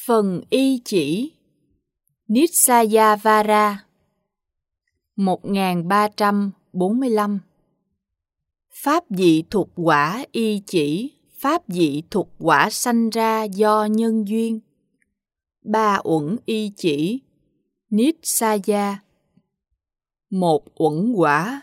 Phần y chỉ Nissayavara 1345. Pháp vị thuộc quả y chỉ, pháp vị thuộc quả sanh ra do nhân duyên. Ba uẩn y chỉ Nissaya. Một uẩn quả.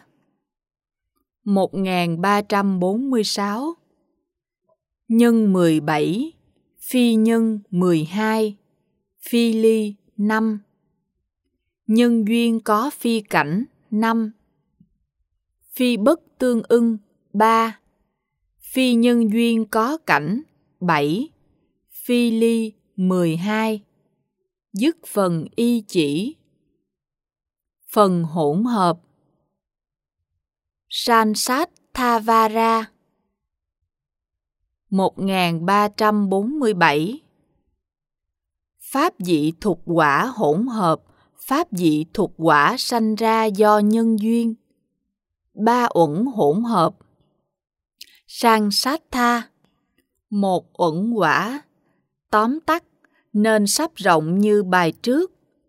1346. Nhân 17, phi nhân 12, phi ly 5. Nhân duyên có phi cảnh 5. Phi bất tương ưng 3. Phi nhân duyên có cảnh 7. Phi ly 12. Dứt phần y chỉ. Phần hỗn hợp Sansatthavara 1347. Pháp vị thuộc quả hỗn hợp, pháp vị thuộc quả sanh ra do nhân duyên. Ba uẩn hỗn hợp Sansattha. Một uẩn quả. Tóm tắt nên sắp rộng như bài trước.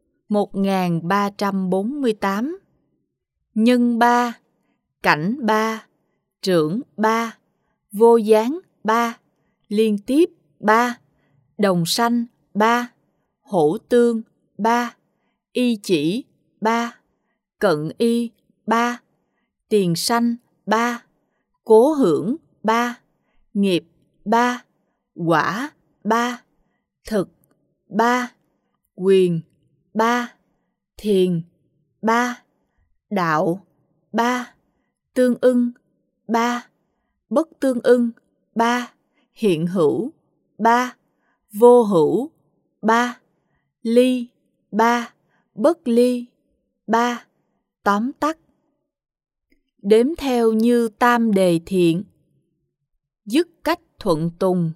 1348. Nhân 3, cảnh 3, trưởng 3, vô gián 3, liên tiếp 3, đồng sanh 3, hỗ tương 3, y chỉ 3, cận y 3, tiền sanh 3, cố hưởng 3, nghiệp 3, quả 3, thực 3, quyền 3, thiền 3, đạo 3, tương ưng 3, bất tương ưng 3, hiện hữu 3, vô hữu 3, ly 3, bất ly 3, tóm tắt. Đếm theo như tam đề thiện. Dứt cách thuận tùng.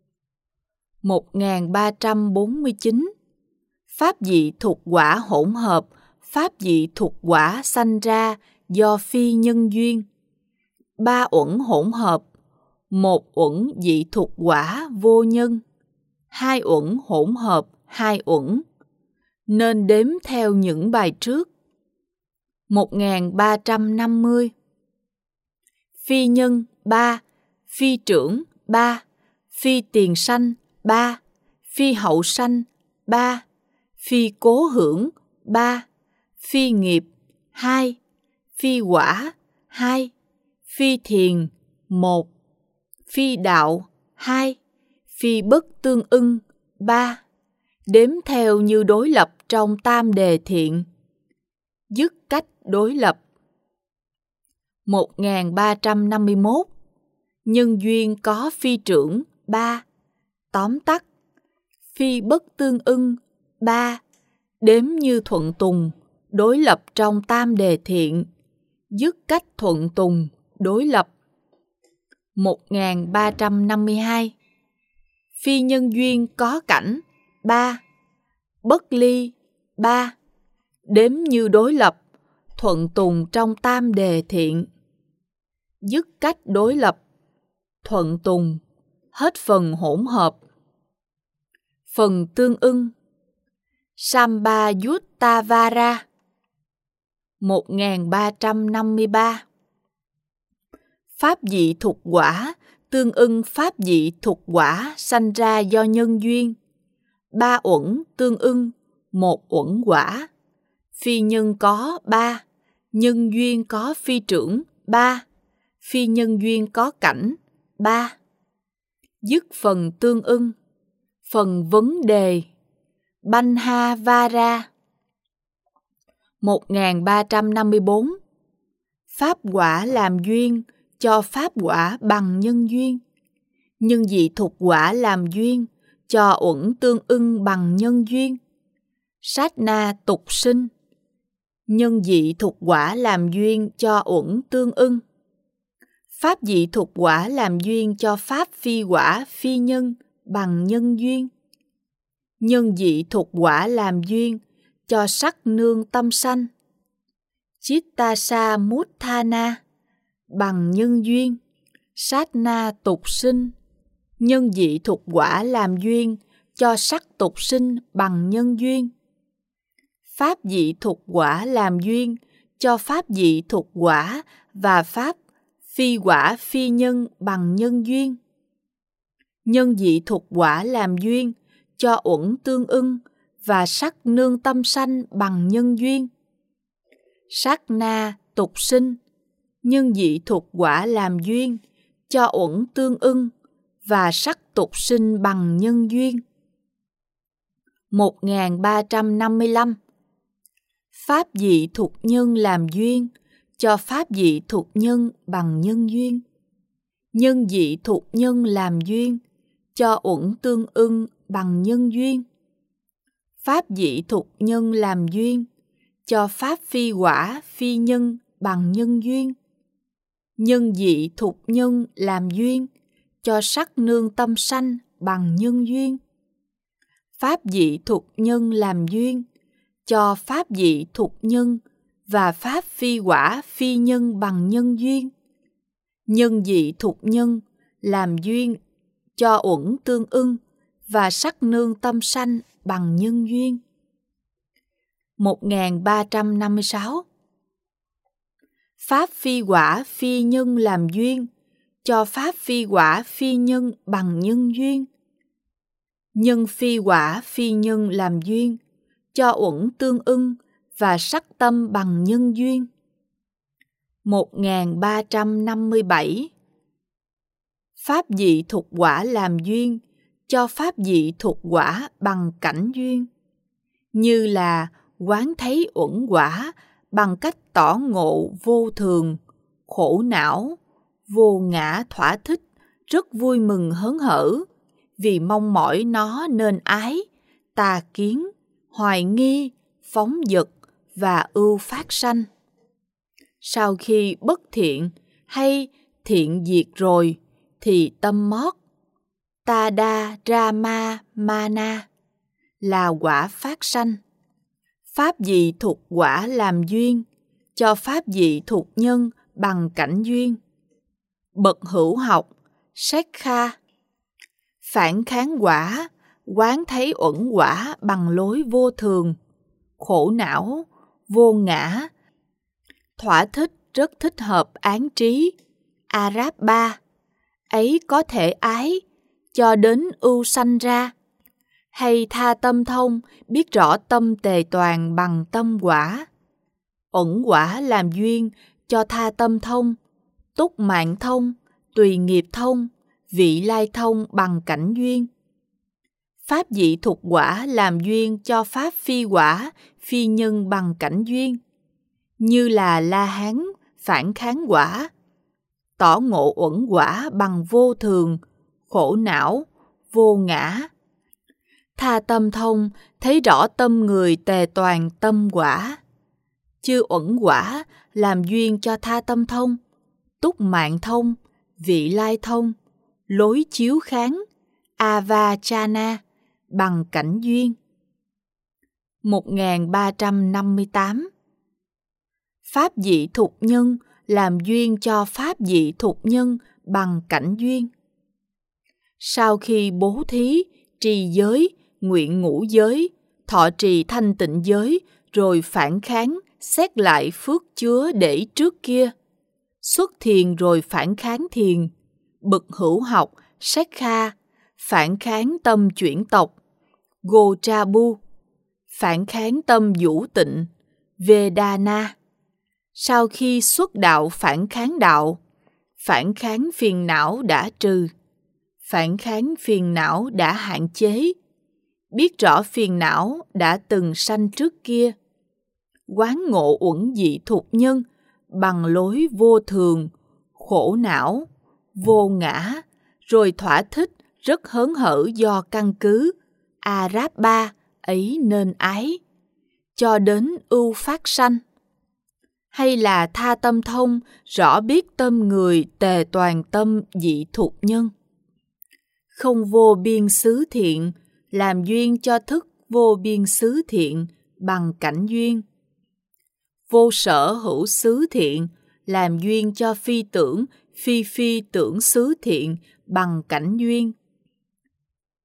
1349. Pháp vị thuộc quả hỗn hợp, pháp vị thuộc quả sanh ra do phi nhân duyên. Ba uẩn hỗn hợp. Một uẩn vị thuộc quả vô nhân. Hai uẩn hỗn hợp, hai uẩn. Nên đếm theo những bài trước. 1350. Phi nhân 3, phi trưởng 3, phi tiền sanh 3, phi hậu sanh 3, phi cố hưởng 3, phi nghiệp 2, phi quả 2, phi thiền 1, phi đạo 2, phi bất tương ưng 3. Đếm theo như đối lập trong tam đề thiện. Dứt cách đối lập. 1351. Nhân duyên có phi trưởng 3. Tóm tắt. Phi bất tương ưng 3. Đếm như thuận tùng, đối lập trong tam đề thiện. Dứt cách thuận tùng, đối lập. 1352. Phi nhân duyên có cảnh 3. Bất ly 3. Đếm như đối lập, thuận tùng trong tam đề thiện. Dứt cách đối lập, thuận tùng, hết phần hỗn hợp. Phần tương ưng Sambhayuttavara 1353. Pháp vị thuộc quả tương ưng pháp vị thuộc quả sanh ra do nhân duyên. Ba uẩn tương ưng, một uẩn quả. Phi nhân có 3, nhân duyên có phi trưởng 3, phi nhân duyên có cảnh 3. Dứt phần tương ưng. Phần vấn đề Bannhavara 1354. Pháp quả làm duyên cho pháp quả bằng nhân duyên. Nhân vị thuộc quả làm duyên cho uẩn tương ưng bằng nhân duyên. Sát na tục sinh. Nhân vị thuộc quả làm duyên cho uẩn tương ưng. Pháp vị thuộc quả làm duyên cho pháp phi quả phi nhân bằng nhân duyên. Nhân vị thuộc quả làm duyên cho sắc nương tâm sanh. Chittasa Mutthana bằng nhân duyên. Sát na tục sinh. Nhân vị thuộc quả làm duyên cho sắc tục sinh bằng nhân duyên. Pháp dị thục quả làm duyên cho pháp dị thục quả và pháp phi quả phi nhân bằng nhân duyên. Nhân dị thục quả làm duyên cho uẩn tương ưng và sắc nương tâm sanh bằng nhân duyên. Sát na tục sinh, nhân dị thục quả làm duyên cho uẩn tương ưng và sắc tục sinh bằng nhân duyên. 1355. Pháp dị thục nhân làm duyên cho pháp dị thục nhân bằng nhân duyên. Nhân dị thục nhân làm duyên cho uẩn tương ưng bằng nhân duyên. Pháp dị thục nhân làm duyên cho pháp phi quả phi nhân bằng nhân duyên. Nhân dị thục nhân làm duyên cho sắc nương tâm sanh bằng nhân duyên. Pháp dị thục nhân làm duyên cho pháp dị thục nhân và pháp phi quả phi nhân bằng nhân duyên. Nhân dị thục nhân làm duyên cho uẩn tương ưng và sắc nương tâm sanh bằng nhân duyên. 1356. Pháp phi quả phi nhân làm duyên cho pháp phi quả phi nhân bằng nhân duyên. Nhân phi quả phi nhân làm duyên cho uẩn tương ưng và sắc tâm bằng nhân duyên. 1357. Pháp dị thục quả làm duyên cho pháp dị thục quả bằng cảnh duyên, như là quán thấy uẩn quả bằng cách tỏ ngộ vô thường, khổ não, vô ngã thỏa thích, rất vui mừng hớn hở, vì mong mỏi nó nên ái, tà kiến, hoài nghi, phóng dật và ưu phát sanh. Sau khi bất thiện hay thiện diệt rồi, thì tâm mót, tada rama mana, là quả phát sanh. Pháp dị thục quả làm duyên cho pháp dị thục nhân bằng cảnh duyên. Bậc hữu học, Sekha, phản kháng quả, quán thấy uẩn quả bằng lối vô thường, khổ não, vô ngã, thỏa thích rất thích hợp án trí, Arabha, ấy có thể ái, cho đến ưu sanh ra, hay tha tâm thông, biết rõ tâm tề toàn bằng tâm quả. Uẩn quả làm duyên cho tha tâm thông, túc mạng thông, tùy nghiệp thông, vị lai thông bằng cảnh duyên. Pháp dị thục quả làm duyên cho pháp phi quả, phi nhân bằng cảnh duyên, như là La Hán phản kháng quả, tỏ ngộ uẩn quả bằng vô thường, khổ não, vô ngã. Tha tâm thông, thấy rõ tâm người tề toàn tâm quả. Chư uẩn quả làm duyên cho tha tâm thông, túc mạng thông, vị lai thông, lối chiếu kháng, avachana, bằng cảnh duyên. 1358. Pháp dị thục nhân làm duyên cho pháp dị thục nhân bằng cảnh duyên. Sau khi bố thí, trì giới, nguyện ngũ giới, thọ trì thanh tịnh giới, rồi phản kháng, xét lại phước chứa để trước kia. Xuất thiền rồi phản kháng thiền. Bậc hữu học, Sekha, phản kháng tâm chuyển tộc, Gochabu, phản kháng tâm vũ tịnh, Vedana. Sau khi xuất đạo phản kháng đạo, phản kháng phiền não đã trừ, phản kháng phiền não đã hạn chế, biết rõ phiền não đã từng sanh trước kia, quán ngộ uẩn dị thục nhân bằng lối vô thường, khổ não, vô ngã, rồi thỏa thích rất hớn hở do căn cứ Arabha ấy nên ái, cho đến ưu phát sanh. Hay là tha tâm thông, rõ biết tâm người tề toàn tâm dị thục nhân. Không vô biên xứ thiện, làm duyên cho thức vô biên xứ thiện bằng cảnh duyên. Vô sở hữu xứ thiện, làm duyên cho phi tưởng, phi phi tưởng xứ thiện bằng cảnh duyên.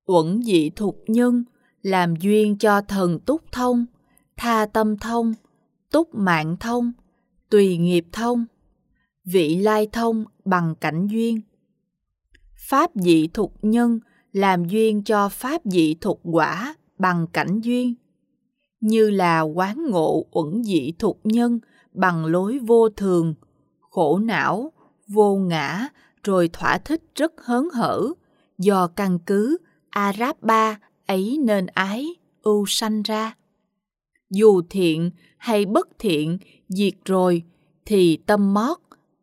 Uẩn dị thục nhân làm duyên cho thần túc thông, tha tâm thông, túc mạng thông, tùy nghiệp thông, vị lai thông bằng cảnh duyên. Pháp dị thục nhân làm duyên cho pháp dị thục quả bằng cảnh duyên, như là quán ngộ uẩn dị thục nhân bằng lối vô thường, khổ não, vô ngã, rồi thỏa thích rất hớn hở, do căn cứ Arabha ấy nên ái, ưu sanh ra. Dù thiện hay bất thiện diệt rồi, thì tâm mót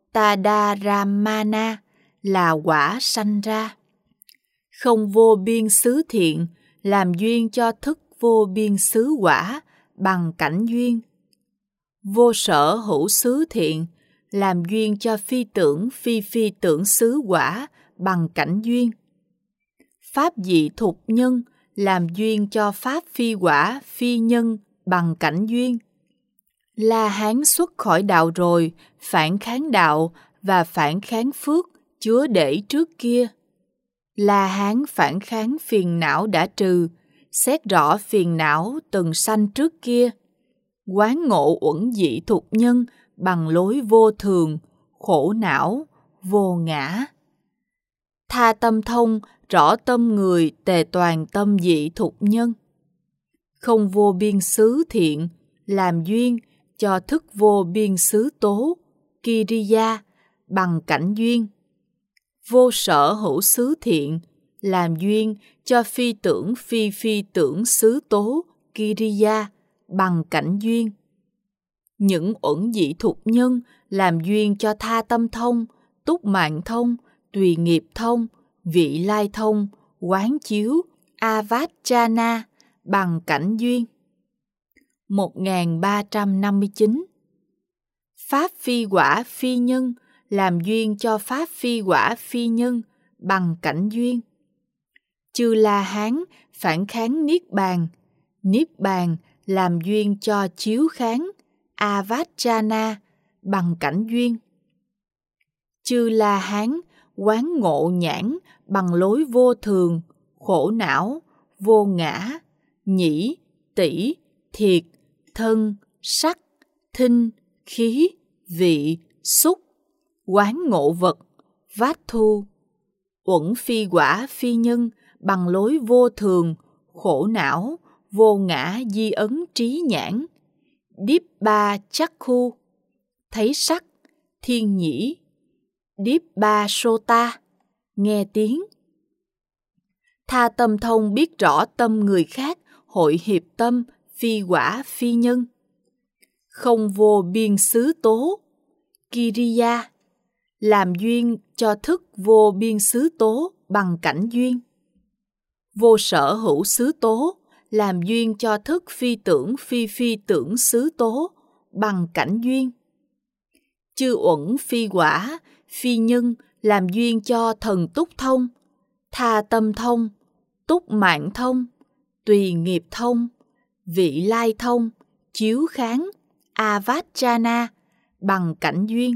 Tadaramana là quả sanh ra. Không vô biên xứ thiện làm duyên cho thức vô biên xứ quả bằng cảnh duyên. Vô sở hữu xứ thiện làm duyên cho phi phi tưởng xứ quả bằng cảnh duyên. Pháp dị thục nhân làm duyên cho pháp phi quả phi nhân bằng cảnh duyên. La Hán xuất khỏi đạo rồi, phản kháng đạo và phản kháng phước chứa để trước kia. La Hán phản kháng phiền não đã trừ, xét rõ phiền não từng sanh trước kia. Quán ngộ uẩn dị thục nhân bằng lối vô thường, khổ não, vô ngã. Tha tâm thông rõ tâm người tề toàn tâm dị thục nhân. Không vô biên xứ thiện làm duyên cho thức vô biên xứ tố, Kiriya, bằng cảnh duyên. Vô sở hữu xứ thiện làm duyên cho phi phi tưởng xứ tố, Kiriya, bằng cảnh duyên. Những uẩn dị thục nhân làm duyên cho tha tâm thông, túc mạng thông, tùy nghiệp thông, vị lai thông, quán chiếu, avajjana, bằng cảnh duyên. 1359. Pháp phi quả phi nhân làm duyên cho pháp phi quả phi nhân bằng cảnh duyên. Chư La Hán phản kháng Niết bàn làm duyên cho chiếu kháng, avajjana, bằng cảnh duyên. Chư La Hán quán ngộ nhãn bằng lối vô thường, khổ não, vô ngã, nhĩ, tỷ, thiệt, thân, sắc, thinh, khí, vị, xúc, quán ngộ vật, vát thu. Uẩn phi quả phi nhân bằng lối vô thường, khổ não, vô ngã di ấn trí nhãn, điếp ba chắc khu, thấy sắc, thiên nhĩ, điếp ba sota, nghe tiếng. Tha tâm thông biết rõ tâm người khác, hội hiệp tâm, phi quả phi nhân. Không vô biên xứ tố, Kiriya, làm duyên cho thức vô biên xứ tố bằng cảnh duyên. Vô sở hữu xứ tố làm duyên cho thức phi tưởng xứ tố bằng cảnh duyên. Chư uẩn phi quả phi nhân làm duyên cho thần túc thông, tha tâm thông, túc mạng thông, tùy nghiệp thông, vị lai thông, chiếu kháng, avajjana, bằng cảnh duyên.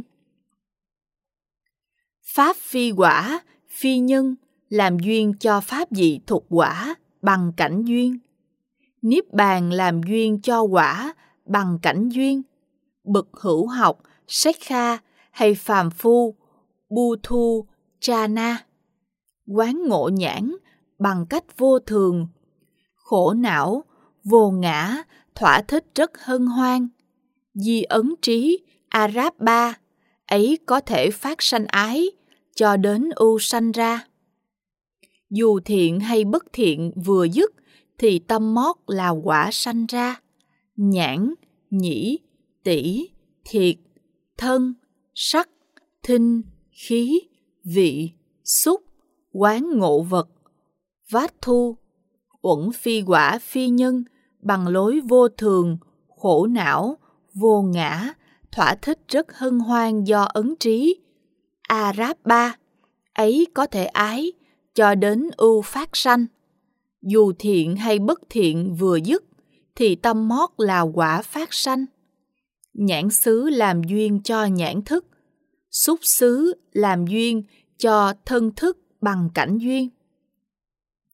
Pháp phi quả phi nhân làm duyên cho pháp dị thục quả bằng cảnh duyên. Niết bàn làm duyên cho quả bằng cảnh duyên. Bậc hữu học, Sekha hay phàm phu, Buthu, Chana, quán ngộ nhãn bằng cách vô thường, khổ não, vô ngã, thỏa thích rất hân hoan. Di ấn trí, Arabha, ấy có thể phát sanh ái, cho đến ưu sanh ra. Dù thiện hay bất thiện vừa dứt, thì tâm mót là quả sanh ra. Nhãn, nhĩ, tỷ, thiệt, thân, sắc, thinh, khí, vị, xúc, quán ngộ vật, vát thu. Uẩn phi quả phi nhân bằng lối vô thường, khổ não, vô ngã, thỏa thích rất hân hoan do ấn trí. Arabha, ấy có thể ái, cho đến ưu phát sanh. Dù thiện hay bất thiện vừa dứt, thì tâm mót là quả phát sanh. Nhãn xứ làm duyên cho nhãn thức, xúc xứ làm duyên cho thân thức bằng cảnh duyên.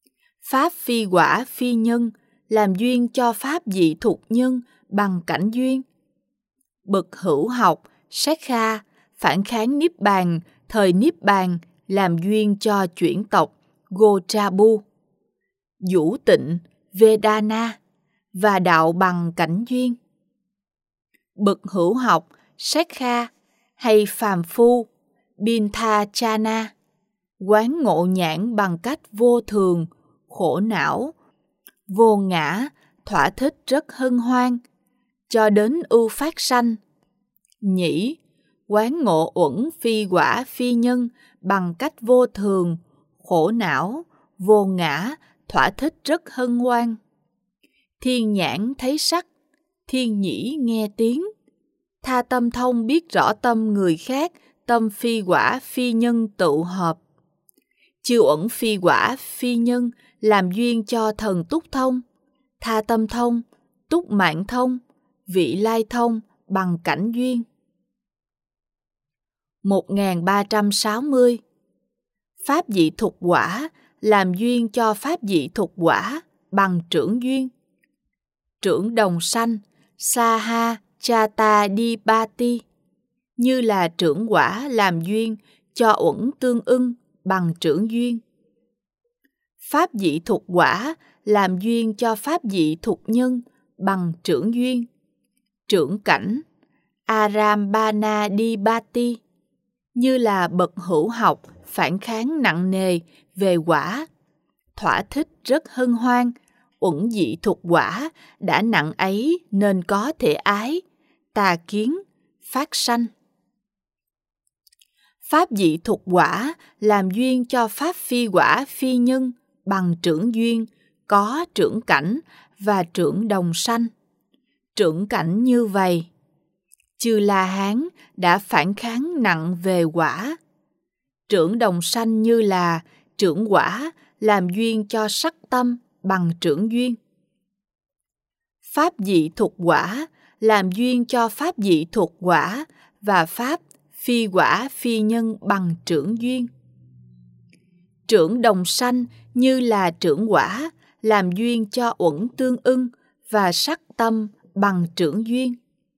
Pháp phi quả phi nhân làm duyên cho pháp dị thục nhân bằng cảnh duyên. Bậc hữu học, sát kha, phản kháng niết bàn, thời niết bàn làm duyên cho chuyển tộc Gotrabu, vũ tịnh, Vedana và đạo bằng cảnh duyên. Bậc hữu học, sát kha hay phàm phu, Bintha-chana, quán ngộ nhãn bằng cách vô thường, khổ não, vô ngã, thỏa thích rất hân hoan, cho đến ưu phát sanh. Nhĩ, quán ngộ uẩn phi quả phi nhân bằng cách vô thường, khổ não, vô ngã, thỏa thích rất hân hoan. Thiên nhãn thấy sắc, thiên nhĩ nghe tiếng. Tha tâm thông biết rõ tâm người khác, tâm phi quả phi nhân tụ hợp. Chư uẩn phi quả phi nhân làm duyên cho thần túc thông, tha tâm thông, túc mạng thông, vị lai thông bằng cảnh duyên. 1360. Pháp dị thục quả làm duyên cho pháp dị thục quả bằng trưởng duyên. Trưởng đồng sanh, Saha Chatadipati, như là trưởng quả làm duyên cho uẩn tương ưng bằng trưởng duyên. Pháp dị thục quả làm duyên cho pháp dị thục nhân bằng trưởng duyên. Trưởng cảnh, Arambanadipati, như là bậc hữu học phản kháng nặng nề về quả, thỏa thích rất hân hoan, uẩn dị thục quả đã nặng ấy nên có thể ái, tà kiến, phát sanh. Pháp dị thục quả làm duyên cho pháp phi quả phi nhân bằng trưởng duyên, có trưởng cảnh và trưởng đồng sanh. Trưởng cảnh như vậy: Chư La Hán đã phản kháng nặng về quả. Trưởng đồng sanh như là trưởng quả làm duyên cho sắc tâm bằng trưởng duyên. Pháp dị thục quả làm duyên cho pháp dị thục quả và pháp phi quả phi nhân bằng trưởng duyên. Trưởng đồng sanh như là trưởng quả làm duyên cho uẩn tương ưng và sắc tâm bằng trưởng duyên.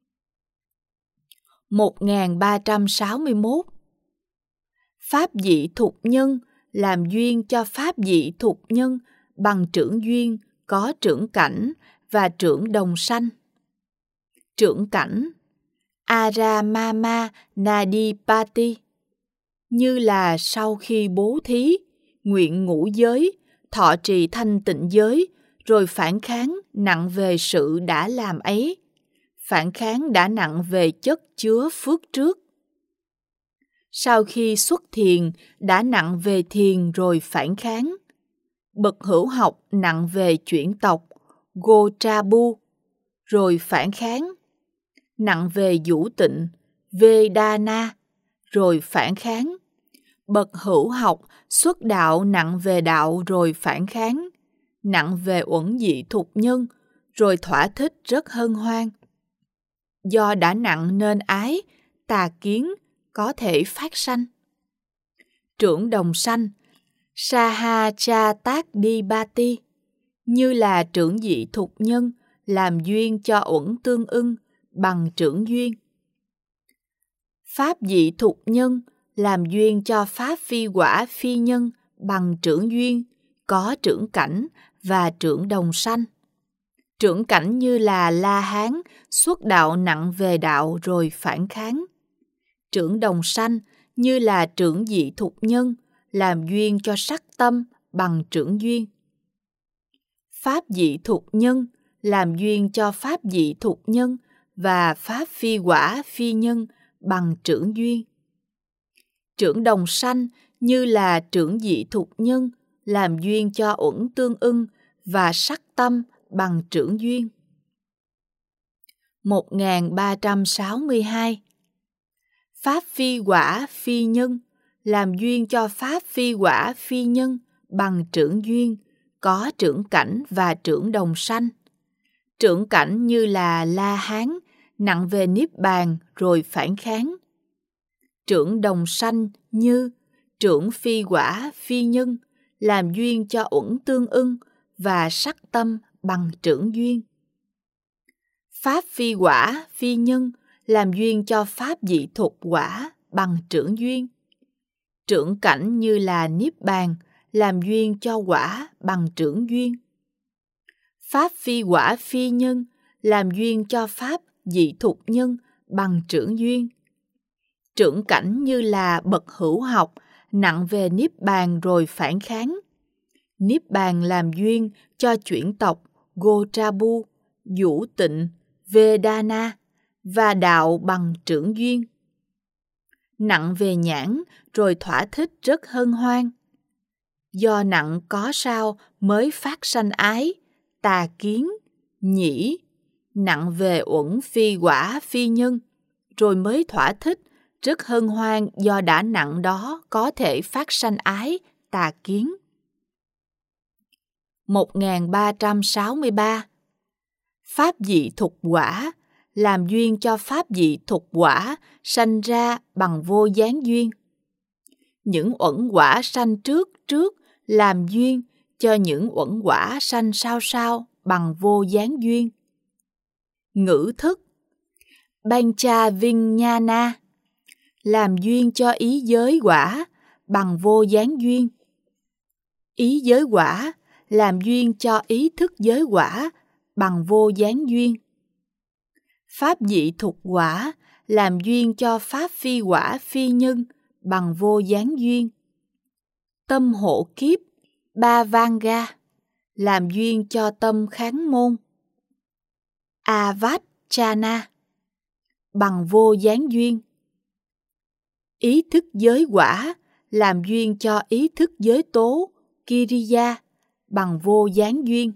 1361. Pháp dị thục nhân làm duyên cho pháp dị thục nhân bằng trưởng duyên, có trưởng cảnh và trưởng đồng sanh. Trưởng cảnh, Aramama Nadipati, như là sau khi bố thí, nguyện ngũ giới, thọ trì thanh tịnh giới, rồi phản kháng nặng về sự đã làm ấy. Phản kháng đã nặng về chất chứa phước trước. Sau khi xuất thiền, đã nặng về thiền rồi phản kháng. Bậc hữu học nặng về chuyển tộc, Gotrabu, rồi phản kháng. Nặng về vũ tịnh, Vedana, rồi phản kháng. Bậc hữu học xuất đạo nặng về đạo rồi phản kháng. Nặng về uẩn dị thục nhân, rồi thỏa thích rất hân hoan. Do đã nặng nên ái, tà kiến có thể phát sanh. Trưởng đồng sanh, Sahajatadipati, như là trưởng dị thục nhân làm duyên cho uẩn tương ưng bằng trưởng duyên. Pháp dị thục nhân làm duyên cho pháp phi quả phi nhân bằng trưởng duyên, có trưởng cảnh và trưởng đồng sanh. Trưởng cảnh như là La Hán xuất đạo nặng về đạo rồi phản kháng. Trưởng đồng sanh như là trưởng dị thục nhân làm duyên cho sắc tâm bằng trưởng duyên. Pháp dị thục nhân làm duyên cho pháp dị thục nhân và pháp phi quả phi nhân bằng trưởng duyên. Trưởng đồng sanh như là trưởng dị thục nhân làm duyên cho uẩn tương ưng và sắc tâm bằng trưởng duyên. 1362. Pháp phi quả phi nhân làm duyên cho pháp phi quả phi nhân bằng trưởng duyên, có trưởng cảnh và trưởng đồng sanh. Trưởng cảnh như là La Hán nặng về niết bàn rồi phản kháng. Trưởng đồng sanh như trưởng phi quả phi nhân làm duyên cho uẩn tương ưng và sắc tâm bằng trưởng duyên. Pháp phi quả, phi nhân làm duyên cho pháp dị thục quả bằng trưởng duyên. Trưởng cảnh như là niết bàn làm duyên cho quả bằng trưởng duyên. Pháp phi quả phi nhân làm duyên cho pháp dị thục nhân bằng trưởng duyên. Trưởng cảnh như là bậc hữu học nặng về niết bàn rồi phản kháng. Niết bàn làm duyên cho chuyển tộc Gotrabu, Vũ Tịnh, Vedana và đạo bằng trưởng duyên. Nặng về nhãn rồi thỏa thích rất hân hoan. Do nặng có sao mới phát sanh ái, tà kiến, nhĩ. Nặng về uẩn phi quả phi nhân rồi mới thỏa thích rất hân hoan, do đã nặng đó có thể phát sanh ái, tà kiến. 1363. Pháp dị thục quả làm duyên cho pháp dị thục quả sanh ra bằng vô gián duyên. Những uẩn quả sanh trước làm duyên cho những uẩn quả sanh sau bằng vô gián duyên. Ngữ thức Pancha Vijnana làm duyên cho ý giới quả bằng vô gián duyên. Ý giới quả làm duyên cho ý thức giới quả bằng vô gián duyên. Pháp dị thục quả làm duyên cho pháp phi quả phi nhân bằng vô gián duyên. Tâm hộ kiếp Bhavanga làm duyên cho tâm kháng môn. Avachana bằng vô gián duyên. Ý thức giới quả làm duyên cho ý thức giới tố Kiriya bằng vô gián duyên.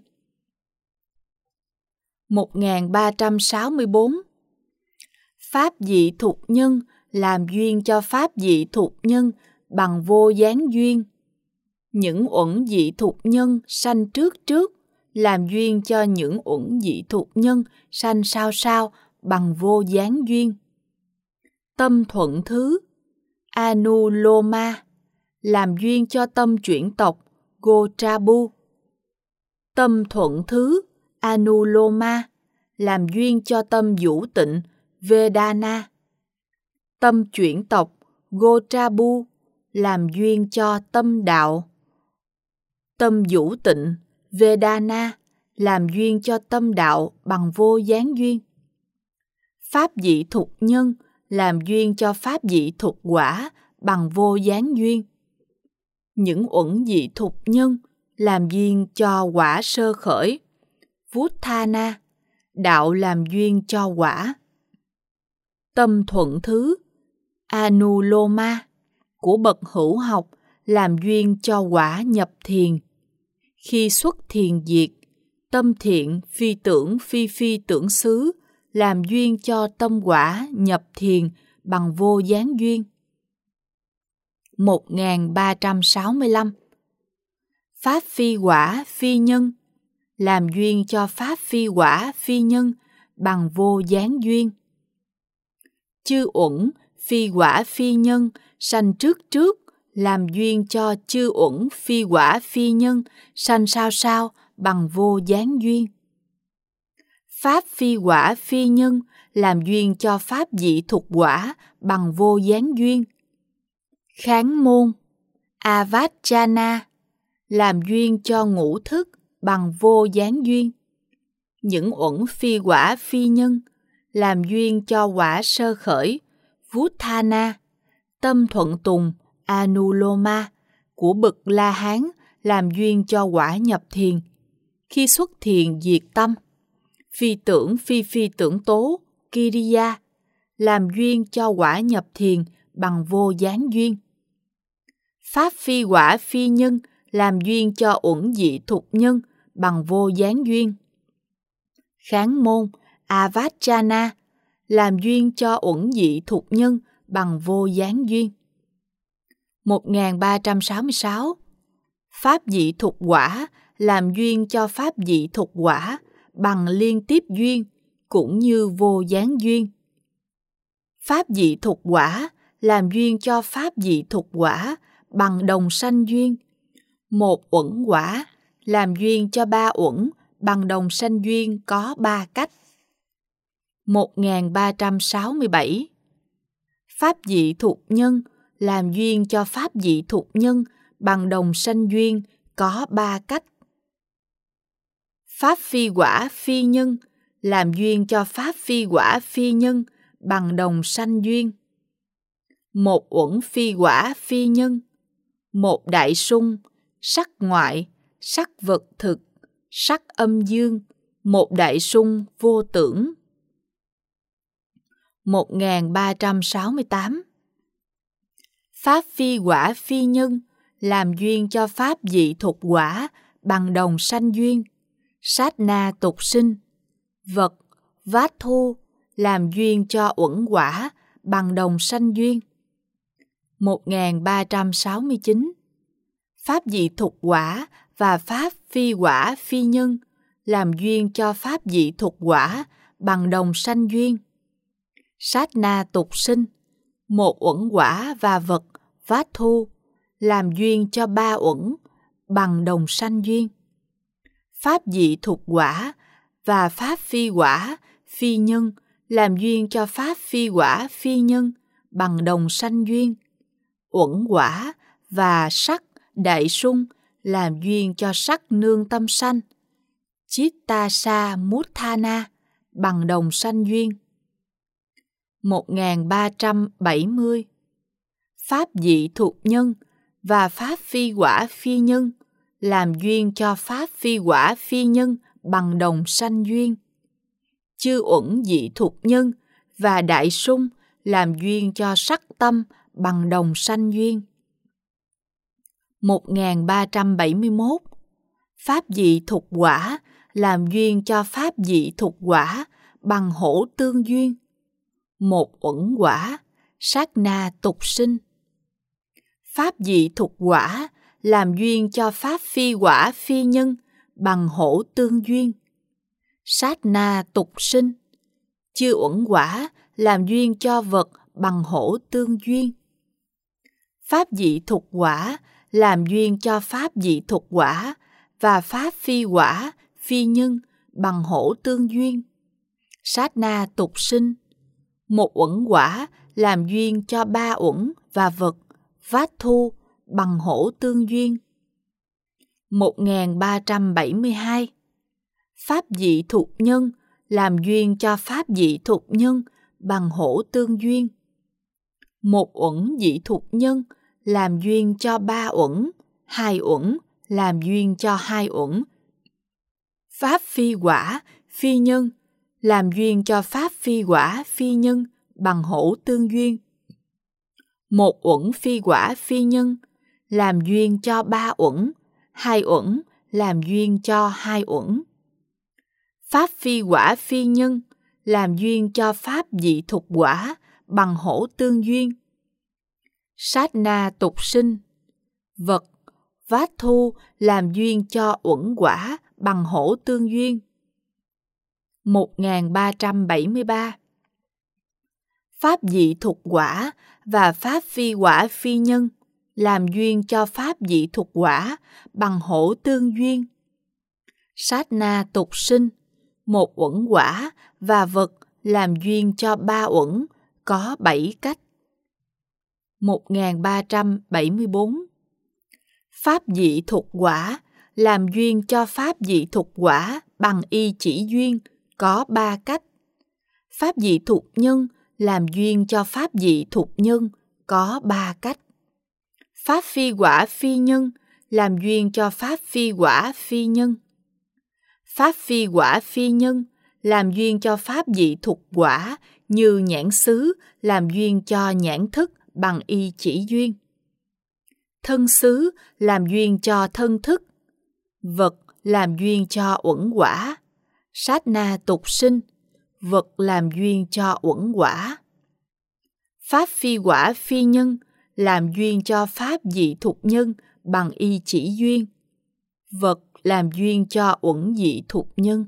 1364. Pháp dị thục nhân làm duyên cho pháp dị thục nhân bằng vô gián duyên. Những uẩn dị thục nhân sanh trước làm duyên cho những uẩn dị thục nhân sanh sau bằng vô gián duyên. Tâm thuận thứ Anuloma làm duyên cho tâm chuyển tộc Gotrabu. Tâm thuận thứ Anuloma làm duyên cho tâm vũ tịnh Vedana. Tâm chuyển tộc Gotrabu làm duyên cho tâm đạo. Tâm vũ tịnh Vedana làm duyên cho tâm đạo bằng vô gián duyên. Pháp dị thục nhân làm duyên cho pháp dị thục quả bằng vô gián duyên. Những uẩn dị thục nhân làm duyên cho quả sơ khởi. Vuthana, đạo làm duyên cho quả. Tâm thuận thứ Anuloma của bậc hữu học làm duyên cho quả nhập thiền. Khi xuất thiền diệt, tâm thiện phi phi tưởng xứ làm duyên cho tâm quả nhập thiền bằng vô gián duyên. 1365. Pháp phi quả phi nhân làm duyên cho pháp phi quả phi nhân bằng vô gián duyên. Chư uẩn phi quả phi nhân sanh trước làm duyên cho chư uẩn phi quả phi nhân sanh sau bằng vô gián duyên. Pháp phi quả phi nhân làm duyên cho pháp dị thục quả bằng vô gián duyên. Kháng môn Avachana làm duyên cho ngũ thức bằng vô gián duyên. Những uẩn phi quả phi nhân làm duyên cho quả sơ khởi. Vuthana, tâm thuận tùng Anuloma của bậc La Hán làm duyên cho quả nhập thiền. Khi xuất thiền diệt tâm. Phi tưởng tố Kiriya làm duyên cho quả nhập thiền bằng vô gián duyên. Pháp phi quả phi nhân làm duyên cho uẩn dị thục nhân bằng vô gián duyên. Kháng môn Avachana làm duyên cho uẩn dị thục nhân bằng vô gián duyên. 1366. Pháp dị thục quả làm duyên cho pháp dị thục quả bằng liên tiếp duyên cũng như vô gián duyên. Pháp dị thục quả làm duyên cho pháp dị thục quả bằng đồng sanh duyên Một uẩn quả làm duyên cho ba uẩn bằng đồng sanh duyên có ba cách. 1367. Pháp dị thục nhân làm duyên cho pháp dị thục nhân bằng đồng sanh duyên có ba cách. Pháp phi quả phi nhân làm duyên cho pháp phi quả phi nhân bằng đồng sanh duyên. Một uẩn phi quả phi nhân, một đại sung, sắc ngoại, sắc vật thực, sắc âm dương, một đại sung vô tưởng. 1368. Pháp phi quả phi nhân làm duyên cho pháp dị thục quả bằng đồng sanh duyên, sát na tục sinh, vật, vát thu làm duyên cho uẩn quả bằng đồng sanh duyên. 1369. Pháp dị thục quả và pháp phi quả phi nhân làm duyên cho pháp dị thục quả bằng đồng sanh duyên. Sát na tục sinh, một uẩn quả và vật, vát thu làm duyên cho ba uẩn bằng đồng sanh duyên. Pháp dị thục quả và pháp phi quả phi nhân làm duyên cho pháp phi quả phi nhân bằng đồng sanh duyên. Uẩn quả và sắc đại sung làm duyên cho sắc nương tâm sanh, chitta sa mutthana bằng đồng sanh duyên. 1370. Pháp dị thục nhân và pháp phi quả phi nhân làm duyên cho pháp phi quả phi nhân bằng đồng sanh duyên. Chư uẩn dị thục nhân và đại sung làm duyên cho sắc tâm bằng đồng sanh duyên. 1371. Pháp dị thục quả làm duyên cho pháp dị thục quả bằng hổ tương duyên. Một uẩn quả, sát na tục sinh. Pháp dị thục quả làm duyên cho pháp phi quả phi nhân bằng hổ tương duyên. Sát na tục sinh. Chư uẩn quả làm duyên cho vật bằng hổ tương duyên. Pháp dị thục quả làm duyên cho pháp dị thục quả và pháp phi quả phi nhân bằng hổ tương duyên. Sát na tục sinh. Một uẩn quả làm duyên cho ba uẩn và vật, vát thu bằng hổ tương duyên. 1372. Pháp dị thục nhân làm duyên cho pháp dị thục nhân bằng hổ tương duyên. Một uẩn dị thục nhân làm duyên cho ba uẩn, hai uẩn làm duyên cho hai uẩn. Pháp phi quả phi nhân làm duyên cho pháp phi quả phi nhân bằng hổ tương duyên. Một uẩn phi quả phi nhân làm duyên cho ba uẩn, hai uẩn làm duyên cho hai uẩn. Pháp phi quả phi nhân làm duyên cho pháp dị thục quả bằng hổ tương duyên. Sát na tục sinh, vật, vát thu làm duyên cho uẩn quả bằng hổ tương duyên. 1373. Pháp dị thục quả và pháp phi quả phi nhân làm duyên cho pháp dị thục quả bằng hổ tương duyên. Sát na tục sinh, một uẩn quả và vật làm duyên cho ba uẩn có 7 cách. 1374. Pháp dị thục quả làm duyên cho pháp dị thục quả bằng y chỉ duyên có 3 cách. Pháp dị thục nhân làm duyên cho pháp dị thục nhân có 3 cách. Pháp phi quả phi nhân làm duyên cho pháp phi quả phi nhân. Pháp phi quả phi nhân làm duyên cho pháp dị thục quả như nhãn xứ làm duyên cho nhãn thức bằng y chỉ duyên. Thân xứ làm duyên cho thân thức. Vật làm duyên cho uẩn quả. Sát na tục sinh, vật làm duyên cho uẩn quả. Pháp phi quả phi nhân làm duyên cho pháp dị thục nhân bằng y chỉ duyên. Vật làm duyên cho uẩn dị thục nhân.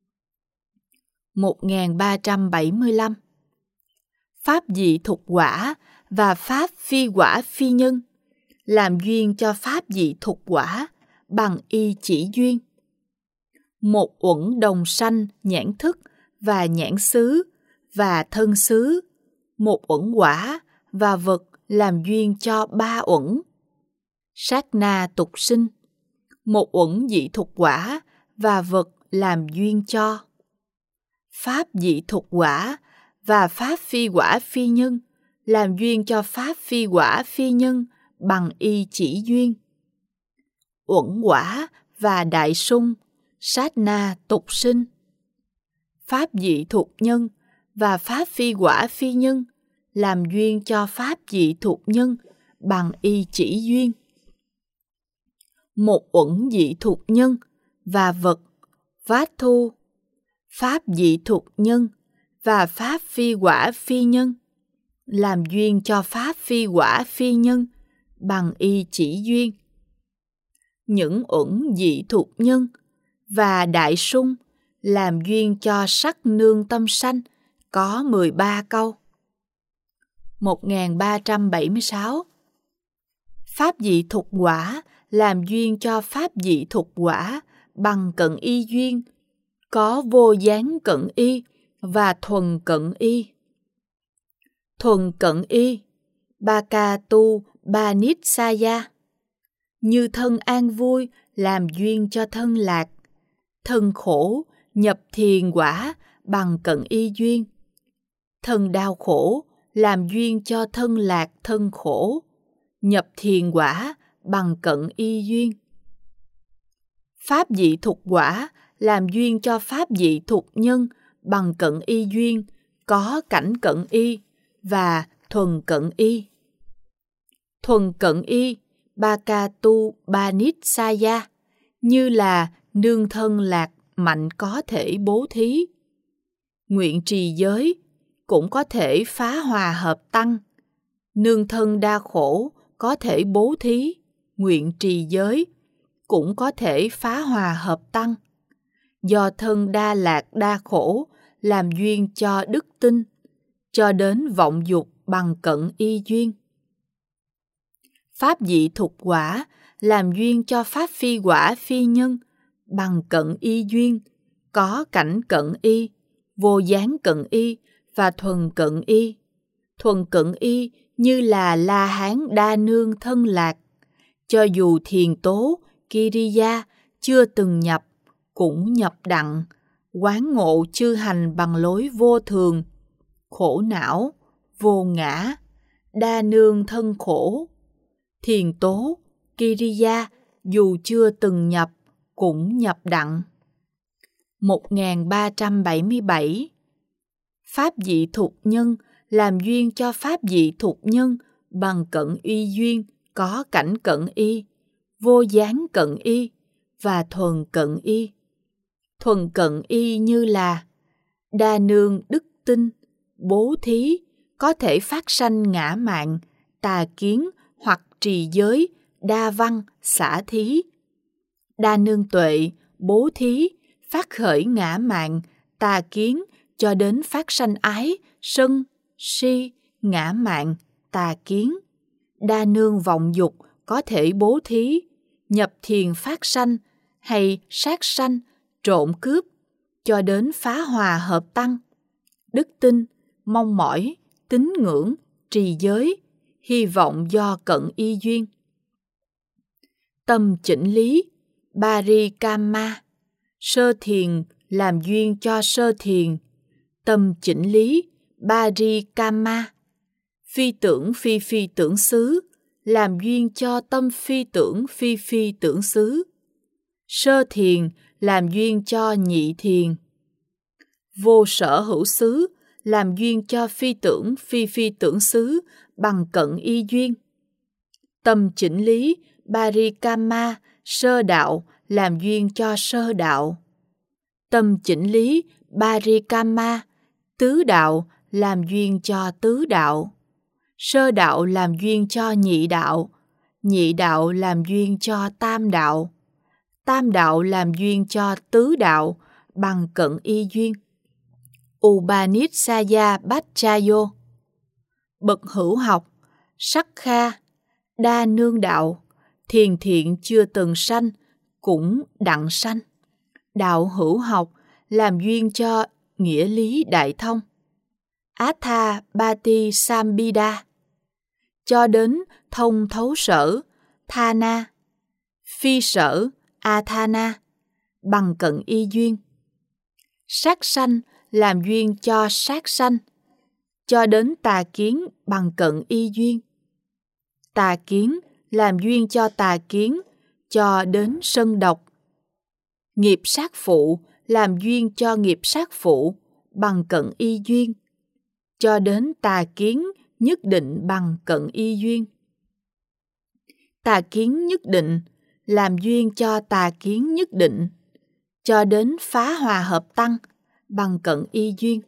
1375. Pháp dị thục quả và pháp phi quả phi nhân làm duyên cho pháp dị thục quả bằng y chỉ duyên. Một uẩn đồng sanh nhãn thức và nhãn xứ và thân xứ, một uẩn quả và vật làm duyên cho ba uẩn. Sát na tục sinh, một uẩn dị thục quả và vật làm duyên cho. Pháp dị thục quả và pháp phi quả phi nhân làm duyên cho pháp phi quả phi nhân bằng y chỉ duyên. Uẩn quả và đại sung, sát na tục sinh. Pháp dị thục nhân và pháp phi quả phi nhân làm duyên cho pháp dị thục nhân bằng y chỉ duyên. Một uẩn dị thục nhân và vật, vát thu. Pháp dị thục nhân và pháp phi quả phi nhân làm duyên cho pháp phi quả phi nhân bằng y chỉ duyên. Những uẩn dị thục nhân và đại sung làm duyên cho sắc nương tâm sanh có 13 câu. 1376. Pháp dị thục quả làm duyên cho pháp dị thục quả bằng cận y duyên, có vô gián cận y và thuần cận y. Thuần cận y, baka tu ba nít saya. Như thân an vui làm duyên cho thân lạc, thân khổ nhập thiền quả bằng cận y duyên. Thân đau khổ làm duyên cho thân lạc thân khổ, nhập thiền quả bằng cận y duyên. Pháp dị thục quả làm duyên cho pháp dị thục nhân bằng cận y duyên, có cảnh cận y và thuần cận y. Thuần cận y, baka tu ba nít saya, như là nương thân lạc mạnh có thể bố thí. Nguyện trì giới cũng có thể phá hòa hợp tăng. Nương thân đa khổ có thể bố thí, nguyện trì giới cũng có thể phá hòa hợp tăng. Do thân đa lạc đa khổ làm duyên cho đức tin, cho đến vọng dục bằng cận y duyên. Pháp dị thục quả làm duyên cho pháp phi quả phi nhân bằng cận y duyên, có cảnh cận y, vô gián cận y và thuần cận y. Thuần cận y như là La Hán đa nương thân lạc, cho dù thiền tố, Kiriya chưa từng nhập, cũng nhập đặng, quán ngộ chư hành bằng lối vô thường, khổ não, vô ngã, đa nương thân khổ. Thiền tố, Kiriya dù chưa từng nhập, cũng nhập đặng. 1377. Pháp dị thục nhân làm duyên cho pháp dị thục nhân bằng cận y duyên, có cảnh cận y, vô gián cận y và thuần cận y. Thuần cận y như là đa nương đức tin, bố thí, có thể phát sanh ngã mạn, tà kiến hoặc trì giới, đa văn, xả thí. Đa nương tuệ, bố thí, phát khởi ngã mạn, tà kiến cho đến phát sanh ái, sân, si, ngã mạn, tà kiến. Đa nương vọng dục có thể bố thí, nhập thiền phát sanh hay sát sanh, trộm cướp cho đến phá hòa hợp tăng. Đức tin, mong mỏi, tín ngưỡng, trì giới, hy vọng do cận y duyên. Tâm chỉnh lý, Parikama, sơ thiền làm duyên cho sơ thiền. Tâm chỉnh lý, Parikama, phi tưởng phi phi tưởng xứ làm duyên cho tâm phi tưởng phi phi tưởng xứ. Sơ thiền làm duyên cho nhị thiền. Vô sở hữu xứ làm duyên cho phi phi tưởng xứ bằng cận y duyên. Tâm chỉnh lý, Parikama, sơ đạo làm duyên cho sơ đạo. Tâm chỉnh lý, Parikama, tứ đạo làm duyên cho tứ đạo. Sơ đạo làm duyên cho nhị đạo, nhị đạo làm duyên cho tam đạo, tam đạo làm duyên cho tứ đạo bằng cận y duyên. Upanishaya Bhattchayo. Bậc hữu học, Sakha, đa nương đạo, thiền thiện chưa từng sanh, cũng đặng sanh. Đạo hữu học, làm duyên cho nghĩa lý đại thông. Atha Bati Sambhida, cho đến thông thấu sở, Thana, phi sở, Athana, bằng cận y duyên. Sát sanh, làm duyên cho sát sanh, cho đến tà kiến bằng cận y duyên. Tà kiến, làm duyên cho tà kiến, cho đến sân độc. Nghiệp sát phụ, làm duyên cho nghiệp sát phụ, bằng cận y duyên, cho đến tà kiến nhất định bằng cận y duyên. Tà kiến nhất định, làm duyên cho tà kiến nhất định, cho đến phá hòa hợp tăng, bằng cận y duyên.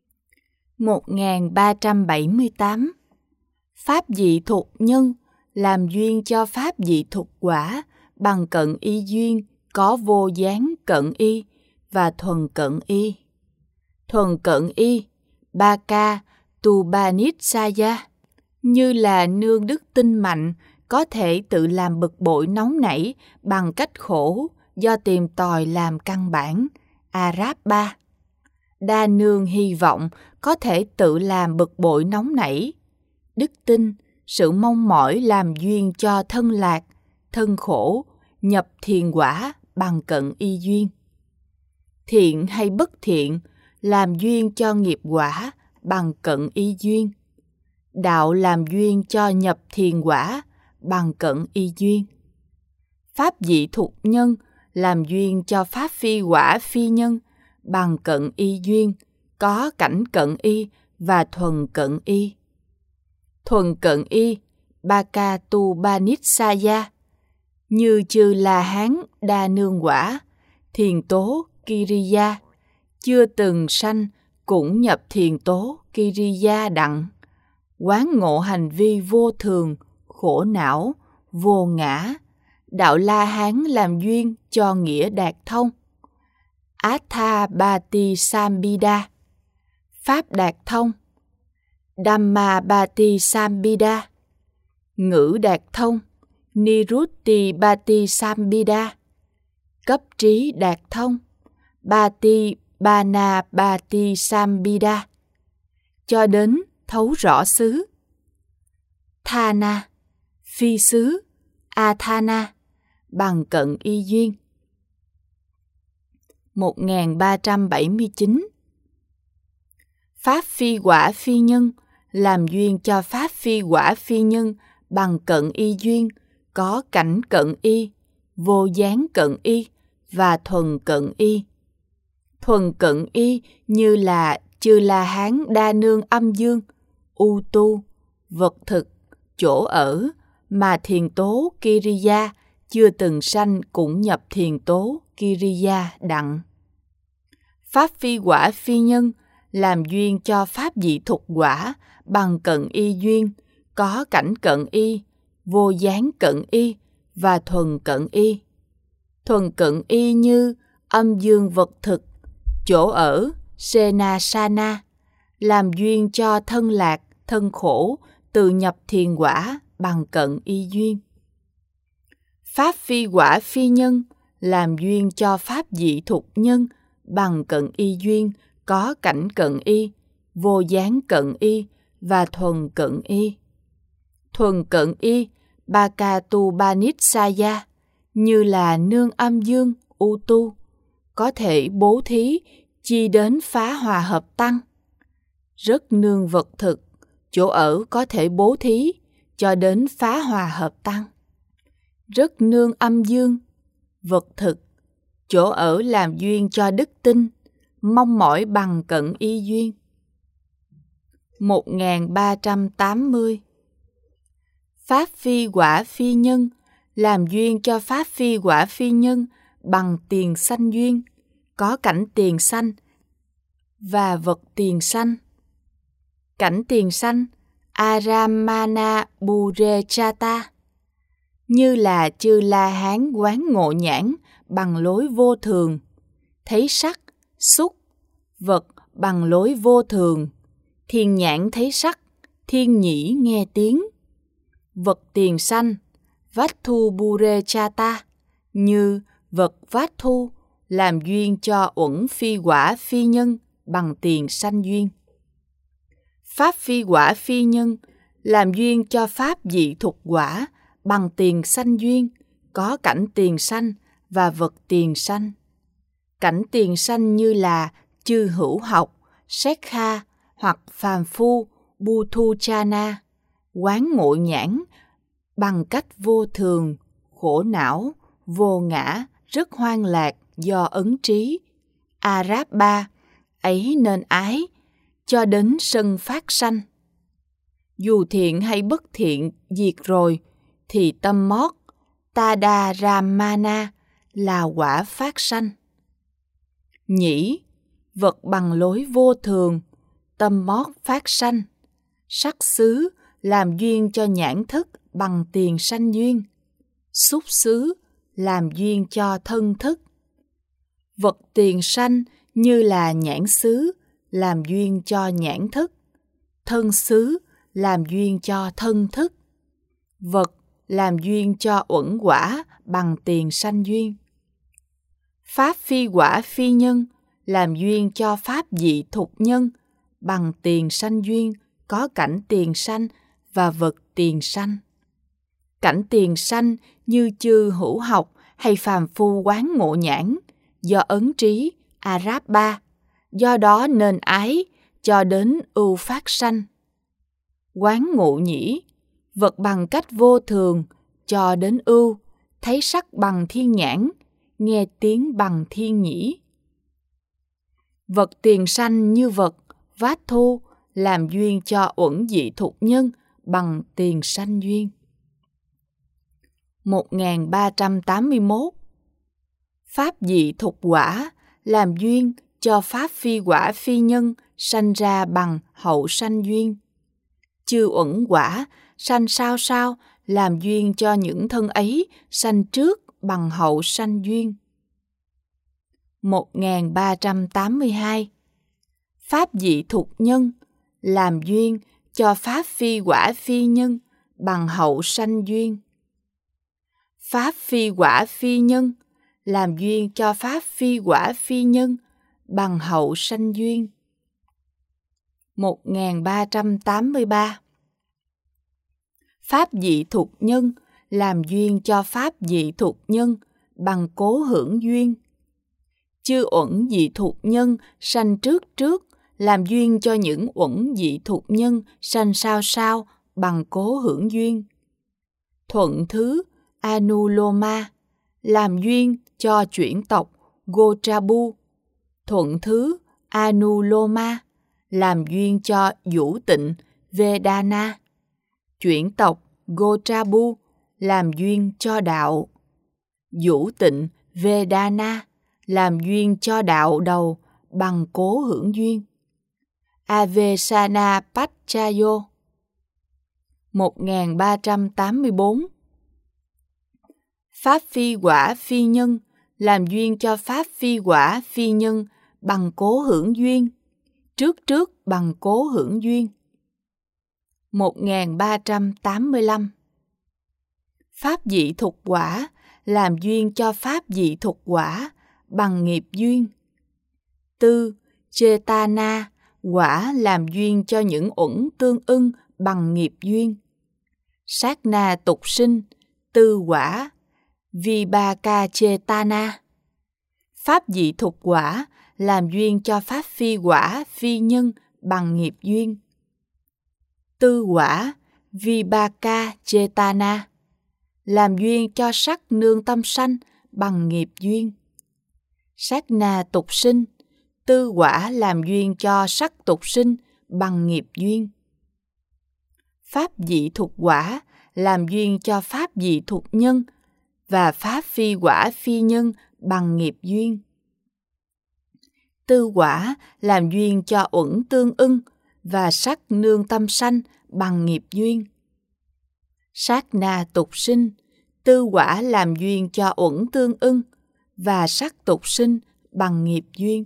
1378. Pháp dị thục nhân, làm duyên cho pháp dị thục quả, bằng cận y duyên, có vô gián cận y và thuần cận y. Thuần cận y, Baka Tubanitsaya, như là nương đức tinh mạnh, có thể tự làm bực bội nóng nảy bằng cách khổ do tìm tòi làm căn bản, Arabba. Đa nương hy vọng có thể tự làm bực bội nóng nảy. Đức tin, sự mong mỏi làm duyên cho thân lạc, thân khổ, nhập thiền quả bằng cận y duyên. Thiện hay bất thiện, làm duyên cho nghiệp quả bằng cận y duyên. Đạo làm duyên cho nhập thiền quả bằng cận y duyên. Pháp dị thục nhân, làm duyên cho pháp phi quả phi nhân, bằng cận y duyên, có cảnh cận y và thuần cận y. Thuần cận y, Baka Tubanitsaya, như Chư La Hán đa nương quả, thiền tố Kiriya, chưa từng sanh cũng nhập thiền tố Kiriya đặng. Quán ngộ hành vi vô thường, khổ não, vô ngã. Đạo La Hán làm duyên cho nghĩa đạt thông. Atha Bati Sambhida, pháp đạt thông. Dhamma Bati Sambhida, ngữ đạt thông. Nirutti Bati Sambhida, cấp trí đạt thông. Bati Bana Bati Sambhida, cho đến thấu rõ xứ. Thana, phi xứ, Athana, bằng cận y duyên. 1379. Pháp phi quả phi nhân, làm duyên cho pháp phi quả phi nhân bằng cận y duyên, có cảnh cận y, vô gián cận y và thuần cận y. Thuần cận y như là Chư La Hán đa nương âm dương, u tu, vật thực, chỗ ở, mà thiền tố Kiriya chưa từng sanh cũng nhập thiền tố Kiriya đặng. Pháp phi quả phi nhân, làm duyên cho pháp dị thục quả bằng cận y duyên, có cảnh cận y, vô gián cận y và thuần cận y. Thuần cận y như âm dương vật thực, chỗ ở, Senasana, làm duyên cho thân lạc, thân khổ, từ nhập thiền quả bằng cận y duyên. Pháp phi quả phi nhân, làm duyên cho pháp dị thục nhân bằng cận y duyên, có cảnh cận y, vô gián cận y và thuần cận y. Thuần cận y, Baka Tubanitsaya, như là nương âm dương, u tu, có thể bố thí chi đến phá hòa hợp tăng. Rất nương vật thực, chỗ ở có thể bố thí cho đến phá hòa hợp tăng. Rất nương âm dương, vật thực, chỗ ở làm duyên cho đức tin, mong mỏi bằng cận y duyên. 1380. Pháp phi quả phi nhân, làm duyên cho pháp phi quả phi nhân bằng tiền sanh duyên, có cảnh tiền sanh và vật tiền sanh. Cảnh tiền sanh, Aramana Burechata, như là Chư La Hán quán ngộ nhãn bằng lối vô thường, thấy sắc, xúc, vật bằng lối vô thường, thiên nhãn thấy sắc, thiên nhĩ nghe tiếng. vật tiền sanh, Vattu Burechata, như vật Vattu làm duyên cho uẩn phi quả phi nhân bằng tiền sanh duyên. Pháp phi quả phi nhân làm duyên cho pháp dị thục quả bằng tiền sanh duyên, có cảnh tiền sanh và vật tiền sanh. Cảnh tiền sanh như là chư hữu học, Sekha hoặc phàm phu, Buthujana, quán ngộ nhãn, bằng cách vô thường, khổ não, vô ngã, rất hoang lạc do ấn trí, Arabha, ấy nên ái, cho đến sân phát sanh. Dù thiện hay bất thiện diệt rồi, thì tâm mót, Tada Ramana, là quả phát sanh. Nhĩ, vật bằng lối vô thường, tâm mót phát sanh. Sắc xứ làm duyên cho nhãn thức bằng tiền sanh duyên. Xúc xứ làm duyên cho thân thức. Vật tiền sanh như là nhãn xứ làm duyên cho nhãn thức. Thân xứ làm duyên cho thân thức. Vật làm duyên cho uẩn quả bằng tiền sanh duyên. Pháp phi quả phi nhân làm duyên cho pháp dị thục nhân bằng tiền sanh duyên, có cảnh tiền sanh và vật tiền sanh. Cảnh tiền sanh như chư hữu học hay phàm phu quán ngộ nhãn, do ấn trí, Arabha, do đó nên ái, cho đến ưu phát sanh. Quán ngộ nhĩ, vật bằng cách vô thường, cho đến ưu, thấy sắc bằng thiên nhãn, nghe tiếng bằng thiên nhĩ. Vật tiền sanh như vật, Vattu, làm duyên cho uẩn dị thục nhân bằng tiền sanh duyên. 1381. Pháp dị thục quả làm duyên cho pháp phi quả phi nhân sanh ra bằng hậu sanh duyên. Chư uẩn quả sanh sao sao làm duyên cho những thân ấy sanh trước bằng hậu sanh duyên. 1382. Pháp dị thục nhân làm duyên cho pháp phi quả phi nhân bằng hậu sanh duyên. Pháp phi quả phi nhân làm duyên cho pháp phi quả phi nhân bằng hậu sanh duyên. 1383. Pháp dị thục nhân làm duyên cho pháp dị thục nhân bằng cố hưởng duyên. Chư uẩn dị thục nhân sanh trước làm duyên cho những uẩn dị thục nhân sanh sao sao bằng cố hưởng duyên. Thuận thứ Anuloma làm duyên cho chuyển tộc Gotrabu. Thuận thứ Anuloma làm duyên cho vũ tịnh Vedana. Chuyển tộc Gotrabu làm duyên cho đạo. Vũ tịnh Vedana làm duyên cho đạo đầu bằng cố hưởng duyên. Avesana Pachayo. 1384. Pháp phi quả phi nhân làm duyên cho pháp phi quả phi nhân bằng cố hưởng duyên, trước bằng cố hưởng duyên. 1385. Pháp dị thục quả làm duyên cho pháp dị thục quả bằng nghiệp duyên. Tư Chetana quả làm duyên cho những uẩn tương ưng bằng nghiệp duyên. Sát na tục sinh, tư quả, Vibhaka Chetana. Pháp dị thục quả làm duyên cho pháp phi quả phi nhân bằng nghiệp duyên. Tư quả, Vibhaka Chetana làm duyên cho sắc nương tâm sanh bằng nghiệp duyên. Sát na tục sinh, tư quả làm duyên cho sắc tục sinh bằng nghiệp duyên. Pháp dị thục quả làm duyên cho pháp dị thục nhân và pháp phi quả phi nhân bằng nghiệp duyên. Tư quả làm duyên cho uẩn tương ưng và sắc nương tâm sanh bằng nghiệp duyên. Sát na tục sinh, tư quả làm duyên cho uẩn tương ưng và sắc tục sinh bằng nghiệp duyên.